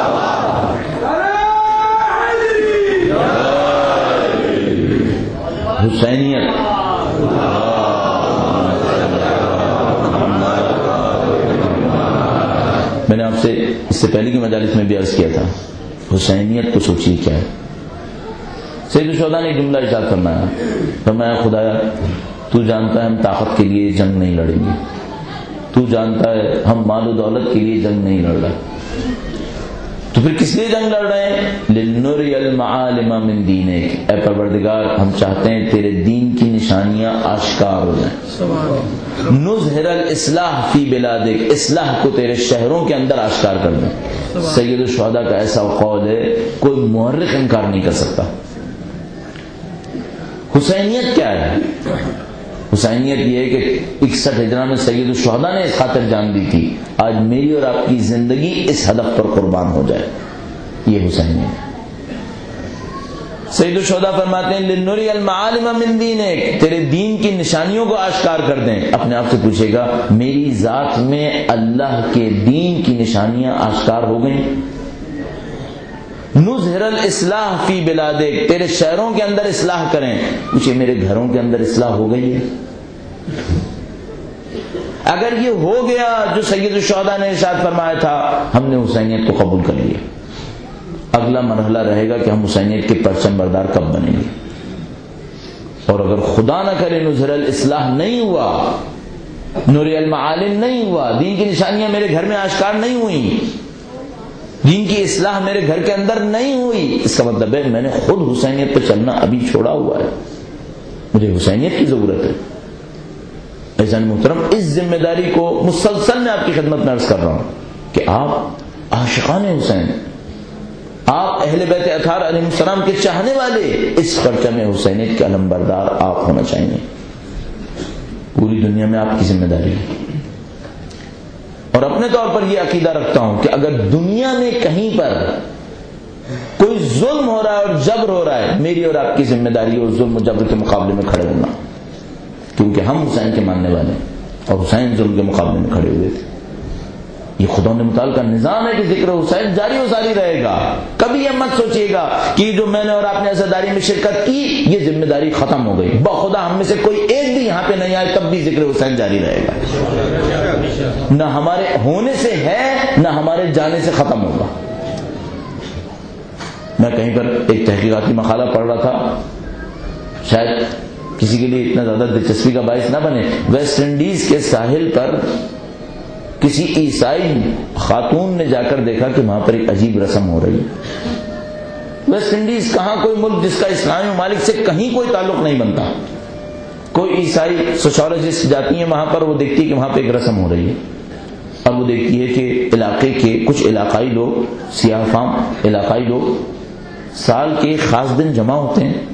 حسینیت. میں نے آپ سے اس سے پہلے کی مجالس میں بھی عرض کیا تھا, حسینیت کو سوچیے کیا ہے. سید الشہداء نے جملہ ارشاد فرمایا, فرمایا خدایا تو جانتا ہے ہم طاقت کے لیے جنگ نہیں لڑیں گے, تو جانتا ہے ہم مال و دولت کے لیے جنگ نہیں لڑ رہے, تو پھر کس لیے جنگ لڑ رہے ہیں؟ لِنُرِيَ الْمَعَالِمَ مِن دِينِكَ, اے پروردگار ہم چاہتے ہیں تیرے دین کی نشانیاں آشکار ہو جائیں. نُظْهِرَ الْإِصْلَاحَ فِي بِلَادِكَ, اصلاح کو تیرے شہروں کے اندر آشکار کر دیں. سید الشہداء کا ایسا قول ہے کوئی مورخ انکار نہیں کر سکتا. حسینیت کیا ہے؟ حسینیت یہ ہے کہ 61 ہجرہ میں سید الشہداء نے اس خاطر جان دی تھی آج میری اور آپ کی زندگی اس ہدف پر قربان ہو جائے. یہ حسینیت. سید الشہداء فرماتے ہیں لِنُرِيَ الْمَعَالِمَ مِن دِينِكَ, تیرے دین کی نشانیوں کو آشکار کر دیں. اپنے آپ سے پوچھے گا میری ذات میں اللہ کے دین کی نشانیاں آشکار ہو گئیں؟ نظہر الاصلاح فی بلادک, تیرے شہروں کے اندر اصلاح کریں. پوچھے میرے گھروں کے اندر اصلاح ہو گئی ہے؟ اگر یہ ہو گیا جو سید الشہداء نے ارشاد فرمایا تھا, ہم نے حسینیت کو قبول کر لیا. اگلا مرحلہ رہے گا کہ ہم حسینیت کے پرچم بردار کب بنیں گے. اور اگر خدا نہ کرے نظہر الاصلاح نہیں ہوا, نور المعالم نہیں ہوا, دین کی نشانیاں میرے گھر میں آشکار نہیں ہوئی, دین کی اصلاح میرے گھر کے اندر نہیں ہوئی, اس کا مطلب ہے میں نے خود حسینیت پہ چلنا ابھی چھوڑا ہوا ہے. مجھے حسینیت کی ضرورت ہے. عزیزان محترم, اس ذمہ داری کو مسلسل میں آپ کی خدمت میں عرض کر رہا ہوں کہ آپ عاشقان حسین, آپ اہل بیت اطہار علیہ السلام کے چاہنے والے, اس پرچم حسینیت کے علم بردار آپ ہونا چاہیے. پوری دنیا میں آپ کی ذمہ داری ہے. اور اپنے طور پر یہ عقیدہ رکھتا ہوں کہ اگر دنیا میں کہیں پر کوئی ظلم ہو رہا ہے اور جبر ہو رہا ہے, میری اور آپ کی ذمہ داری ہے اس ظلم و جبر کے مقابلے میں کھڑے ہونا, کیونکہ ہم حسین کے ماننے والے ہیں اور حسین ظلم کے مقابلے میں کھڑے ہوئے تھے. یہ خدا نے متعلقہ نظام ہے کہ ذکر حسین جاری و ساری رہے گا. کبھی یہ مت سوچیے گا کہ جو میں نے اور آپ نے عزاداری میں شرکت کی یہ ذمہ داری ختم ہو گئی. بخدا ہم میں سے کوئی ایک بھی یہاں پہ نہیں آئے تب بھی ذکر حسین جاری رہے گا. نہ ہمارے ہونے سے ہے نہ ہمارے جانے سے ختم ہوگا. میں کہیں پر ایک تحقیقاتی مقالہ پڑھ رہا تھا, شاید کسی کے لیے اتنا زیادہ دلچسپی کا باعث نہ بنے. ویسٹ انڈیز کے ساحل پر کسی عیسائی خاتون نے جا کر دیکھا کہ وہاں پر ایک عجیب رسم ہو رہی ہے. ویسٹ انڈیز کہاں کوئی ملک جس کا اسلامی ممالک سے کہیں کوئی تعلق نہیں بنتا. کوئی عیسائی سوشالوجسٹ جاتی ہیں وہاں پر, وہ دیکھتی ہے کہ وہاں پہ ایک رسم ہو رہی ہے, اور وہ دیکھتی ہے کہ علاقے کے کچھ علاقائی لوگ, سیاہ فام علاقائی لوگ, سال کے خاص دن جمع ہوتے ہیں.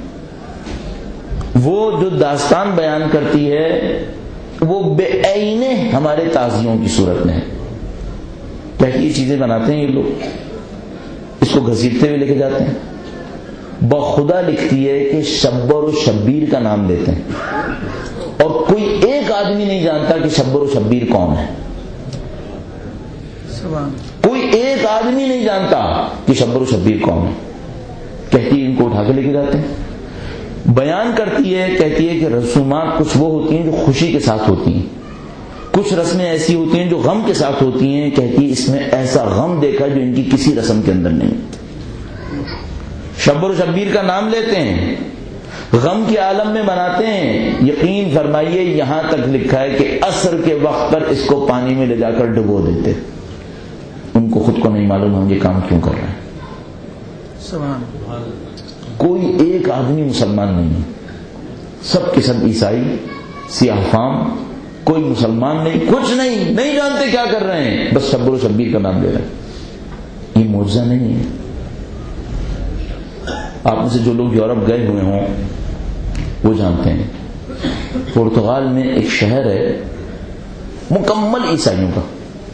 وہ جو داستان بیان کرتی ہے وہ بے عینے ہمارے تعزیوں کی صورت میں ہے. کہتی یہ چیزیں بناتے ہیں یہ لوگ, اس کو گھسیٹتے ہوئے لے کے جاتے ہیں. بخدا لکھتی ہے کہ شبر و شبیر کا نام دیتے ہیں, اور کوئی ایک آدمی نہیں جانتا کہ شبر و شبیر کون ہے. کوئی ایک آدمی نہیں جانتا کہ شبر و شبیر کون ہے. کہتی ہے ان کو اٹھا کے لے کے جاتے ہیں. بیان کرتی ہے, کہتی ہے کہ رسومات کچھ وہ ہوتی ہیں جو خوشی کے ساتھ ہوتی ہیں, کچھ رسمیں ایسی ہوتی ہیں جو غم کے ساتھ ہوتی ہیں. کہتی ہے اس میں ایسا غم دیکھا جو ان کی کسی رسم کے اندر نہیں. شبر و شبیر کا نام لیتے ہیں, غم کے عالم میں بناتے ہیں. یقین فرمائیے یہاں تک لکھا ہے کہ عصر کے وقت پر اس کو پانی میں لے جا کر ڈبو دیتے. ان کو خود کو نہیں معلوم ہم یہ کام کیوں کر رہے ہیں. کوئی ایک آدمی مسلمان نہیں ہے. سب کے سب عیسائی، سیاہ فام، کوئی مسلمان نہیں، کچھ نہیں جانتے کیا کر رہے ہیں، بس شبر و شبیر کا نام لے رہے ہیں۔ یہ معجزہ نہیں ہے؟ آپ میں سے جو لوگ یورپ گئے ہوئے ہوں وہ جانتے ہیں، پرتگال میں ایک شہر ہے مکمل عیسائیوں کا،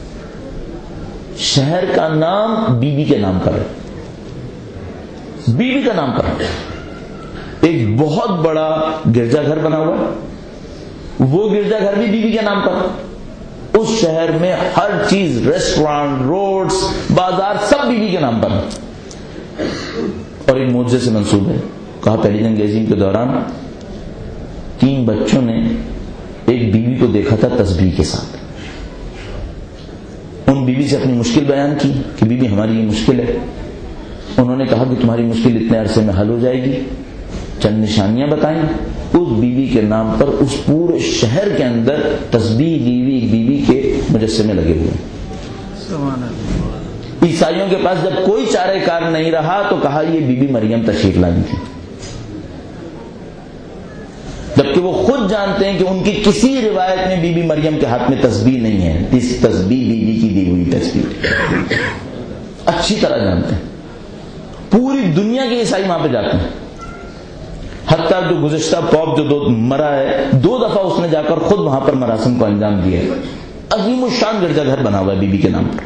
شہر کا نام بی بی کے نام پر ہے، بی بی کا نام پر ہے۔ ایک بہت بڑا گرجا گھر بنا ہوا ہے، وہ گرجا گھر بھی بی بی کے نام پر ہے۔ اس شہر میں ہر چیز، ریسٹورانٹ، روڈز، بازار، سب بی بی کے نام پر ہے، اور ایک معجزے سے منسوب ہے۔ کہا پہلی جنگ عظیم کے دوران 3 بچوں نے ایک بیوی کو دیکھا تھا تسبیح کے ساتھ، ان بیوی سے اپنی مشکل بیان کی کہ بیوی ہماری یہ مشکل ہے، انہوں نے کہا کہ تمہاری مشکل اتنے عرصے میں حل ہو جائے گی، چند نشانیاں بتائیں، اس بیوی کے نام پر اس پورے شہر کے اندر تسبیح بیوی کے مجسمے لگے ہوئے ہیں۔ عیسائیوں کے پاس جب کوئی چارہ کار نہیں رہا تو کہا یہ بی بی مریم تشریف لائی تھی، جبکہ وہ خود جانتے ہیں کہ ان کی کسی روایت میں بی بی مریم کے ہاتھ میں تسبیح نہیں ہے، اس تسبیح بی بی کی دی ہوئی تسبیح اچھی طرح جانتے ہیں۔ پوری دنیا کے عیسائی وہاں پہ جاتے ہیں، حتیٰ جو گزشتہ پوپ جو مرا ہے 2 دفعہ اس نے جا کر خود وہاں پر مراسم کو انجام دیا ہے۔ عظیم الشان گرجا گھر بنا ہوا ہے بی بی کے نام پر۔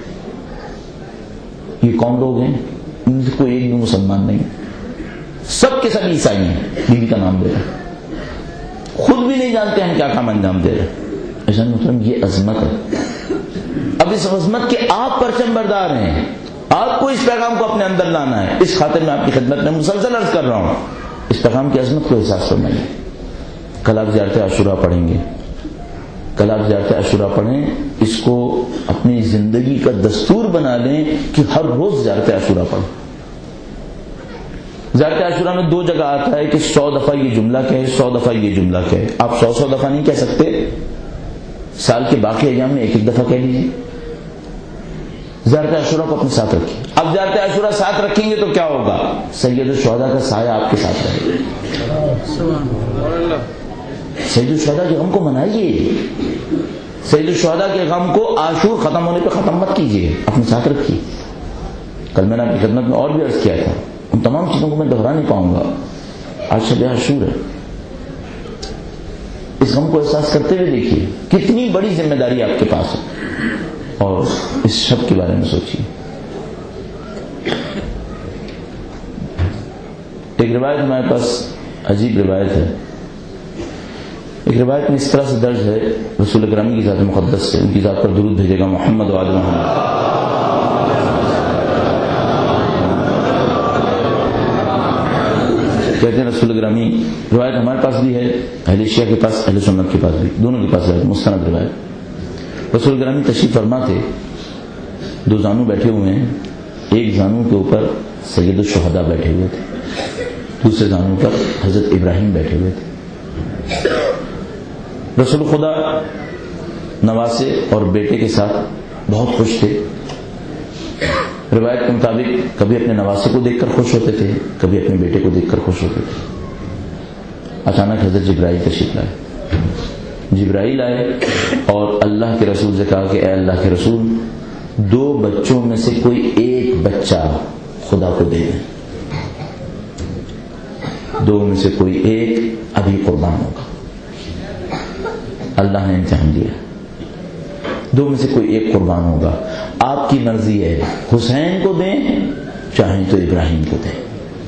یہ کون لوگ ہیں؟ ان میں سے کوئی ایک بھی مسلمان نہیں، سب کے سب عیسائی ہیں، بی بی کا نام دے رہے، خود بھی نہیں جانتے ہم کیا کام انجام دے رہے۔ ایسا مطلب یہ عظمت ہے۔ اب اس عظمت کے آپ پرچم بردار ہیں، آپ کو اس پیغام کو اپنے اندر لانا ہے۔ اس خاطر میں آپ کی خدمت میں مسلسل عرض کر رہا ہوں، اس پیغام کی عظمت کو احساس فرمائیے۔ کل آپ زیارت عاشورہ پڑھیں گے، کل آپ زیارت عاشورہ پڑھیں، اس کو اپنی زندگی کا دستور بنا لیں کہ ہر روز زیارت عاشورہ پڑھیں۔ زیارت عاشورہ میں 2 جگہ آتا ہے کہ 100 دفعہ یہ جملہ کہے، 100 دفعہ یہ جملہ کہے۔ آپ 100 دفعہ نہیں کہہ سکتے، سال کے باقی ایام میں 1 دفعہ کہہ لیجیے۔ زیارت عاشورہ کو اپنے ساتھ رکھیے۔ اب زیارت عاشورہ ساتھ رکھیں گے تو کیا ہوگا؟ سید الشہداء کا سایہ آپ کے ساتھ رہے گا۔ سید الشہداء کے غم کو منائیے، سید الشہداء کے غم کو عاشور ختم ہونے پہ ختم مت کیجیے، اپنے ساتھ رکھیے۔ کل میں نے آپ کی خدمت میں اور بھی عرض کیا تھا، ان تمام چیزوں کو میں دہرا نہیں پاؤں گا۔ آج شب عاشور ہے، اس غم کو احساس کرتے ہوئے دیکھیے کتنی بڑی ذمہ داری آپ کے پاس ہے، اور اس شب کے بارے میں سوچیے۔ ایک روایت ہمارے پاس عجیب روایت ہے، ایک روایت میں اس طرح سے درج ہے، رسول اکرم کی ذات مقدس سے، ان کی ذات پر درود بھیجے گا محمد و آل محمد۔ کہتے ہیں رسول گرامی، روایت ہمارے پاس بھی ہے، اہل شیعہ کے پاس، اہل سنت کے پاس بھی، دونوں کے پاس ہے، مستند روایت۔ رسول گرامی تشریف فرما تھے، 2 زانو بیٹھے ہوئے ہیں، ایک زانو کے اوپر سید الشہداء بیٹھے ہوئے تھے، دوسرے زانو پر حضرت ابراہیم بیٹھے ہوئے تھے۔ رسول خدا نواسے اور بیٹے کے ساتھ بہت خوش تھے۔ روایت کے مطابق کبھی اپنے نواسے کو دیکھ کر خوش ہوتے تھے، کبھی اپنے بیٹے کو دیکھ کر خوش ہوتے تھے۔ اچانک حضرت جبرائیل تشریف لائے، جبرائیل آئے اور اللہ کے رسول سے کہا کہ اے اللہ کے رسول، 2 بچوں میں سے کوئی ایک بچہ خدا کو دے دیں، 2 میں سے کوئی ایک ابھی قربان ہوگا۔ اللہ نے امتحان دیا، 2 میں سے کوئی ایک قربان ہوگا، آپ کی مرضی ہے، حسین کو دیں چاہیں تو ابراہیم کو دیں۔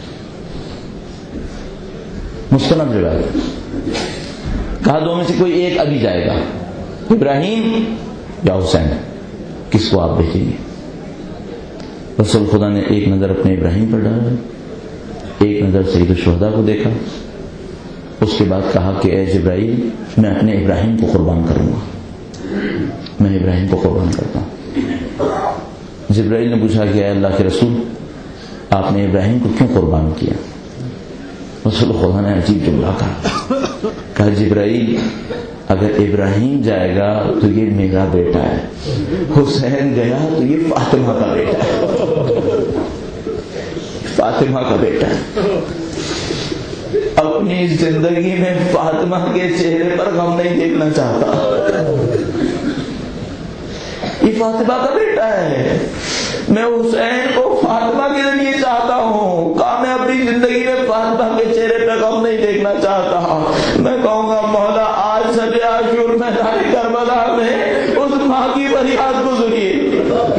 مستند روایت، کہا 2 میں سے کوئی ایک ابھی جائے گا، ابراہیم یا حسین، کس کو آپ بھیجیں گے؟ رسول خدا نے ایک نظر اپنے ابراہیم پر ڈالا، ایک نظر سید الشہداء کو دیکھا، اس کے بعد کہا کہ اے جبرائیل، میں اپنے ابراہیم کو قربان کروں گا، میں ابراہیم کو قربان کرتا ہوں۔ جبرائیل نے پوچھا کہ اے اللہ کے رسول، آپ نے ابراہیم کو کیوں قربان کیا؟ رسول خدا نے عجیب جملہ کہا جبرائیل، اگر ابراہیم جائے گا تو یہ میرا بیٹا ہے، حسین گیا تو یہ فاطمہ کا بیٹا ہے، فاطمہ کا بیٹا ہے۔ اب اپنی زندگی میں فاطمہ کے چہرے پر غم نہیں دیکھنا چاہتا. یہ فاطمہ کا بیٹا ہے. میں حسین کو فاطمہ کے ذریعے چاہتا ہوں. کہا میں اپنی زندگی میں فاطمہ کے چہرے پہ غم نہیں دیکھنا چاہتا. میں کہوں گا مولا آج شب عاشور میدان کربلا میں اس ماں کی فریاد کو سنیے.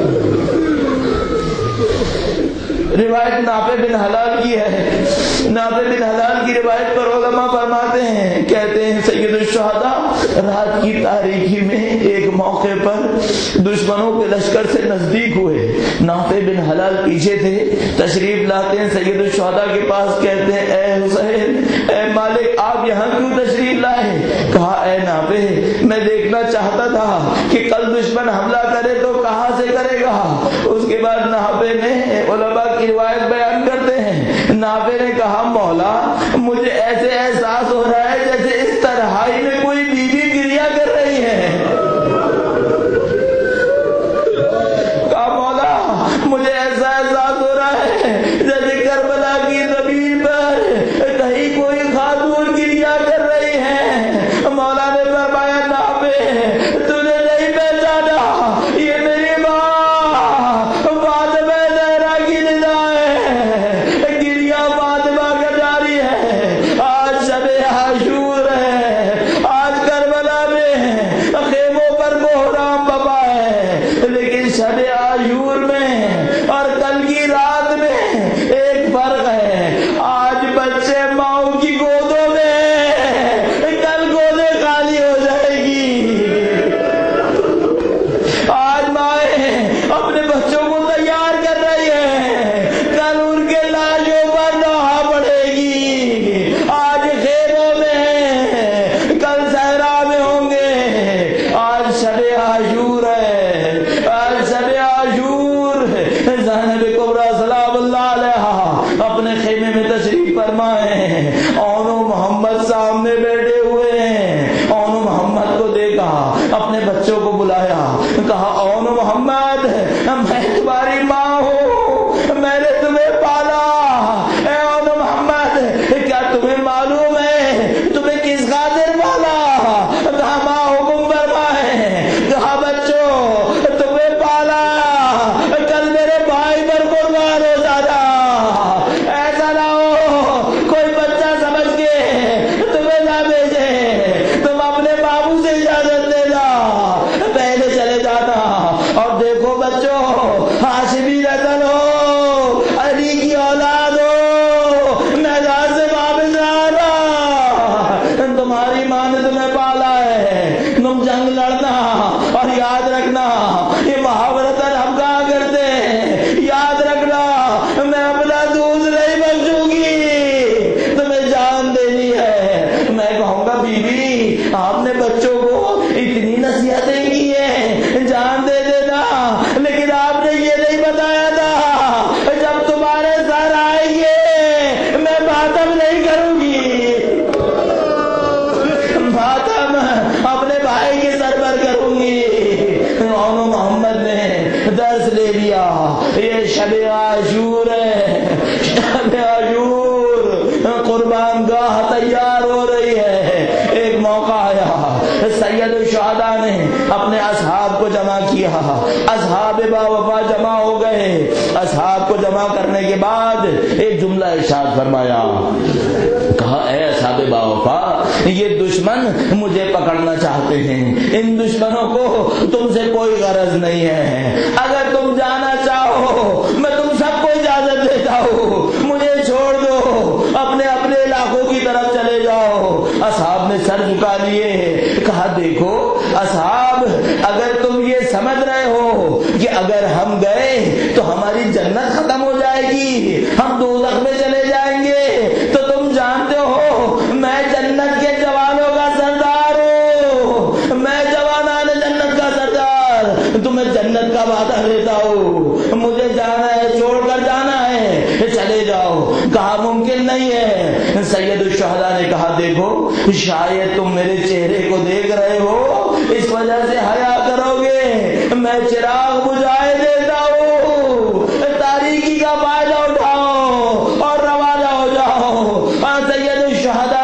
روایت نافع بن حلال کی ہے. نافع بن حلال کی روایت پر علماء فرماتے ہیں, کہتے ہیں سید الشہداء رات کی تاریکی میں ایک موقع پر دشمنوں کے لشکر سے نزدیک ہوئے. نافع بن حلال پیچھے تھے. تشریف لاتے ہیں سید الشہداء کے پاس. کہتے ہیں اے حسین, اے مالک, آپ یہاں کیوں تشریف لائے؟ کہا اے نافع, میں دیکھنا چاہتا تھا کہ کل دشمن حملہ کرے تو کہاں سے کرے گا. اس کے بعد نافع نے, علماء کی روایت بیان کرتے ہیں, نافع نے کہا مولا مجھے ایسے احساس ہو رہا ہے جیسے اس تنہائی میں کوئی بیوی گریا کر رہی ہے. کہا مولا مجھے ایسا احساس ہو رہا ہے جیسے کربلا کی زمین پر کہیں کوئی خاتون گریا کر رہی ہے. مولا نے فرمایا نافع تو نے نہیں پہچانا, یہ میری ماں فاطمہ زہرا کی ندا ہے. گریا فاطمہ کا جاری ہے. آج شب عاشور ہے. آج کربلا میں خیموں پر کوہرام بپا ہے, لیکن شب عاشور میں اور کل کی رات میں ایک فرق ہے. آج بچے ماؤں کی گودوں میں, کل گودیں خالی ہو جائے گی. آج مائیں اپنے بچوں کو تیار کر رہی ہے, کل ان کے لاشوں پر نوحہ پڑے گی. آج خیموں میں, کل صحرا میں ہوں گے. آج شب عاشور ہے. آج شب عاشور. زینب کبریٰ سلام اللہ علیہا اپنے خیمے میں تشریف فرمائے. اونو محمد سامنے بیٹھے ہوئے ہیں. اونو محمد کو دیکھا, اپنے بچوں کو بلایا, کہا اونو محمد میں تمہاری ماں ہوں, میں نے تمہیں پالا. اے اونو محمد کیا تمہیں معلوم ہے تمہیں کس خاطر پالا؟ کہا ماں حکم فرمائے. کہا بچوں تمہیں پالا کل میرے بھائی پر قربان ہو جانا. ایسا نہ ہو کوئی بچہ سمجھ کے تمہیں نہ بھیجے. تم اپنے بابو سے اجازت لینا, پہلے چلے جانا. اور دیکھو بچوں, ہاشمی نسل ہو, علی کی اولاد ہو, میدان سے واپس آنا. تمہاری ماں نے تمہیں پالا ہے, تم جنگ لڑنا. اور یاد رکھنا, یہ محاورتاً ہم کہا کرتے ہیں, یاد رکھنا میں اپنا دودھ نہیں بخشوں گی, تمہیں جان دینی ہے. میں کہوں گا بی بی آپ نے بچوں کو اتنی نصیحتیں کی ہیں, جان دے دینا, لیکن آپ نے یہ نہیں بتایا تھا جب تمہارے سر آئیں گے میں ماتم نہیں کروں گی. ماتم اپنے بھائی کے سر پر کروں گی. اونو محمد نے درس لے لیا. یہ شب عاشور ہے. شب عاشور, قربان گاہ تیار ہو رہی ہے. ایک موقع آیا, سید الشہداء نے اپنے اصحاب کو جمع کیا. اصحاب با وفا جمع ہو گئے. اصحاب کو جمع کرنے کے بعد ایک جملہ ارشاد فرمایا. کہا اے اصحاب با وفا, یہ دشمن مجھے پکڑنا چاہتے ہیں. ان دشمنوں کو تم سے کوئی غرض نہیں ہے. اگر تم جانا چاہو میں تم سب کو اجازت دیتا ہوں, مجھے چھوڑ دو, اپنے اپنے علاقوں کی طرف چلے جاؤ. اصحاب نے سر جھکا لیے. کہا دیکھو اصحاب, اگر تم یہ سمجھ رہے ہو کہ اگر ہم گئے تو ہماری جنت ختم ہو جائے گی, ہم دوزخ میں چلے جائیں گے, تو تم جانتے ہو میں جنت کے جوانوں کا سردار ہوں. میں جوانان جنت کا سردار, تمہیں جنت کا وعدہ دیتا ہوں. مجھے جانا ہے, چھوڑ کر جانا ہے, چلے جاؤ. کہا ممکن نہیں ہے. سید الشہداء نے کہا دیکھو شاید تم میرے چہرے کو دیکھ رہے ہو, اس وجہ سے حیا کرو گے. میں چراغ بجھائے دیتا ہوں, تاریکی کا فائدہ اٹھاؤ اور روانہ ہو جاؤ. اور سید الشہداء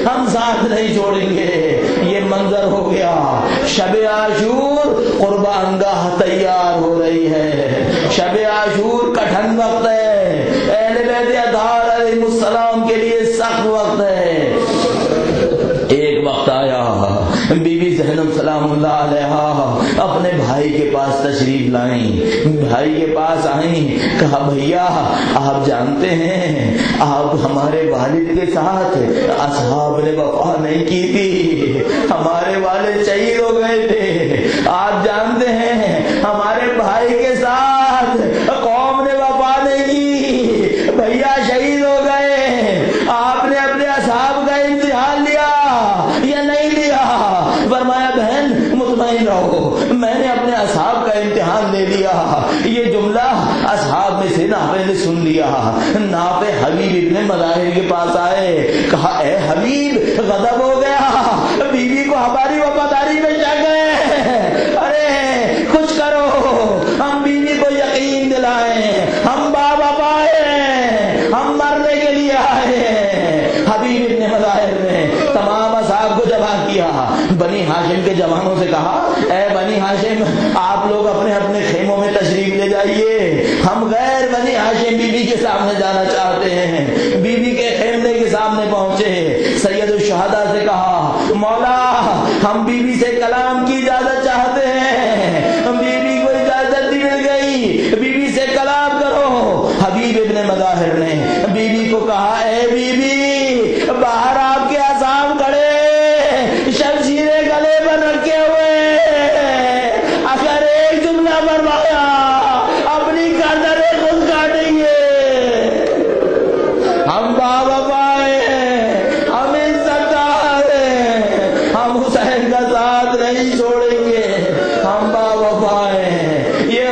ہم ساتھ نہیں چھوڑیں گے. یہ منظر ہو گیا. شب عاشور قربان گاہ تیار ہو رہی ہے. شب عاشور کٹھن وقت ہے. اہل بیت اطہار علیہ السلام کے لیے سخت وقت ہے. ایک وقت آیا بی بی زینب سلام اللہ علیہا اپنے بھائی کے پاس تشریف لائیں. بھائی کے پاس آئیں. کہا بھیا آپ جانتے ہیں آپ ہمارے والد کے ساتھ اصحاب نے وفا نہیں کی تھی. ہمارے والد شہید ہو گئے تھے. آپ جانتے ہیں ہمارے بھائی کے ساتھ قوم نے وفا نہیں کی. بھیا شہید ہو گئے. آپ نے اپنے اصحاب کا امتحان لیا یا نہیں لیا؟ فرمایا بہن مطمئن رہو میں نے اپنے اصحاب کا امتحان لے لیا. یہ جملہ اصحاب میں سے نافع نے سن لیا. نافع حبیب ابن مظاہر کے پاس آئے. کہا اے حبیب غضب ہو گیا بیوی کو ہماری وفاداری میں شک ہے. ارے کچھ کرو ہم بیوی کو یقین دلائیں. ہم بابا پائے ہم مرنے کے لیے آئے. حبیب ابن مظاہر نے تمام اصحاب کو جمع کیا. بنی ہاشم کے جوانوں سے کہا اے بنی ہاشم آپ لوگ اپنے اپنے خیموں میں تشریف لے جائیے. ہم غیر بنی ہاشم بی بی کے سامنے جانا چاہتے ہیں. بی بی کے خیمے کے سامنے پہنچے. سید الشہداء سے کہا مولا ہم بی بی سے کلام کی اجازت چاہتے ہیں. بی بی کو اجازت دی مل گئی. بی بی سے کلام کرو. حبیب ابن مظاہر نے بی بی کو کہا اے بی بی باہر آپ کے اصحاب کھڑے شمشیریں گلے پر رکھے ہوئے. اگر ایک جملہ فرمایا اپنی گردنیں خود کاٹیں گے. ہم بابا پائے ہم عزت دار ہیں. ہم حسین کا ساتھ نہیں چھوڑیں گے. ہم بابا پائے یہ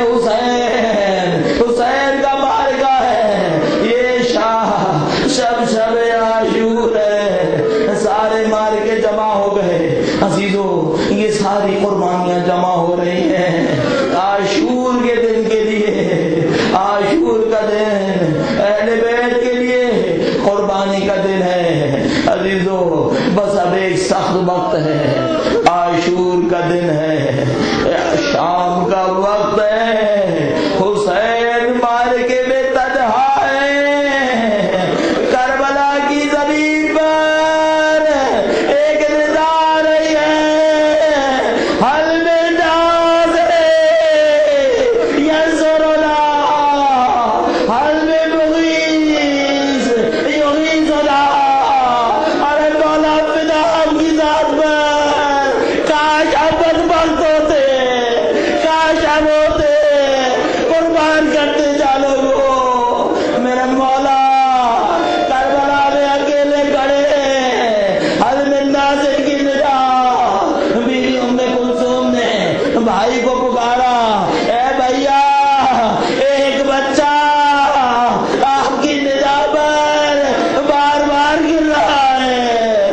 حسین کا مارکہ ہے. یہ شب عاشور ہے. سارے مارکے جمع ہو گئے. عزیزو یہ ساری قربانیاں جمع ہو رہی ہیں عاشور کے دن کے لیے. عاشور کا دن اہل بیت کے لیے قربانی کا دن ہے. عزیزو بس اب ایک سخت وقت ہے. عاشور کا دن ہے. شام کا وقت ہے. حسین مارکے میں تنہا ہے. کربلا کی زمین پر ایک ندا آ رہی ہے. حل میں ناز ینصرنا حل میں مغیث یغیثنا. ارے مولا فدا آپ کی ذات پر کاش آپ بدبخت ہوتے. کاش آپ ہوتے قربان کرتے جالوں کو. میرے مولا کربلا میں اکیلے کھڑے حل میں ناز کی ندا. بیوی ام کلثوم نے بھائی کو پکارا اے بھیا ایک بچہ آپ کی ندا پر بار بار گر رہا ہے.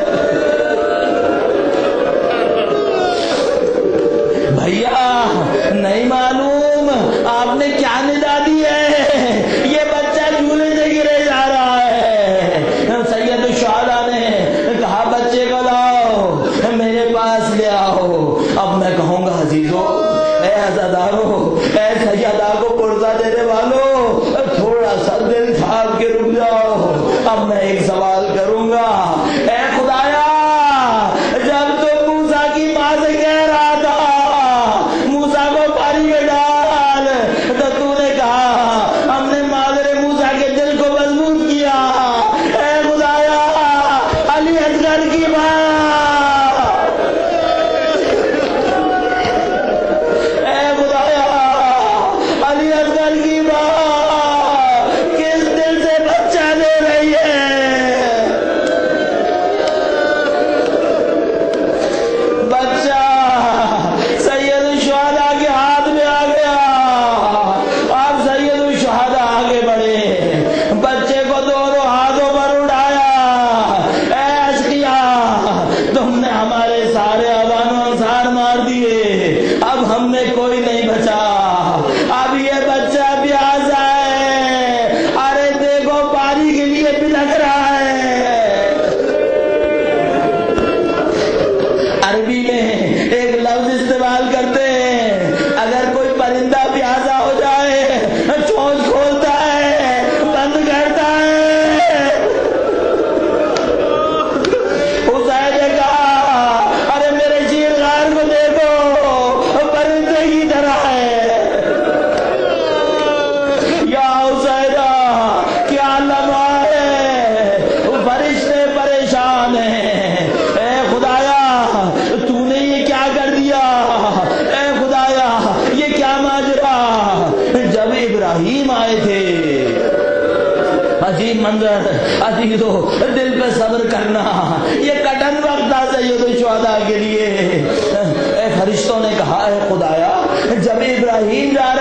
بھیا نہیں معلوم آپ نے کیا ندا دی ہے. یہ بچہ جھولے سے گرے جا رہا ہے. سید الشہداء نے کہا بچے کو لاؤ میرے پاس لے آؤ. اب میں کہوں گا عزیزو اے عزادارو اے سیدہ کو پرزہ دینے والو تھوڑا سا دل تھام کے رک جاؤ. اب میں ایک سوال کروں گا. اے خدایا جب تو موسیٰ کی ماں سے کہہ رہا تھا موسیٰ کو پانی میں ڈال تو تو نے کہا ہم نے مادر موسیٰ کے دل کو مضبوط کیا. اے خدایا علی اصغر کی ماں اے خدایا علی اصغر کی ماں کس دل سے بچہ دے رہی ہے. بچہ سید الشہداء کے ہاتھ میں آ گیا. آپ سید الشہداء آگے بڑھے. بچے کو دونوں ہاتھوں پر اٹھایا. اے اشقیا عربی میں ایک لفظ استعمال کرتے ہیں، اگر کوئی پرندہ پیاسا ہو جائے چونچ کھولتا ہے، بند کرتا ہے۔ حسین نے کہا ارے میرے شیرغار کو دیکھو، پرندے کی طرح ہے۔ یا حسین کیا لمحہ ہے، فرشتے پریشان ہیں، اے خدایا تو نے یہ کیا کر دیا، اے خدایا یہ کیا ماجرا۔ جب ابراہیم آئے تھے، عجیب منظر، عجیب تو دل پہ صبر کرنا، یہ کٹن وقت تھا سید الشہداء کے لیے۔ اے فرشتوں نے کہا اے خدایا جب ابراہیم جا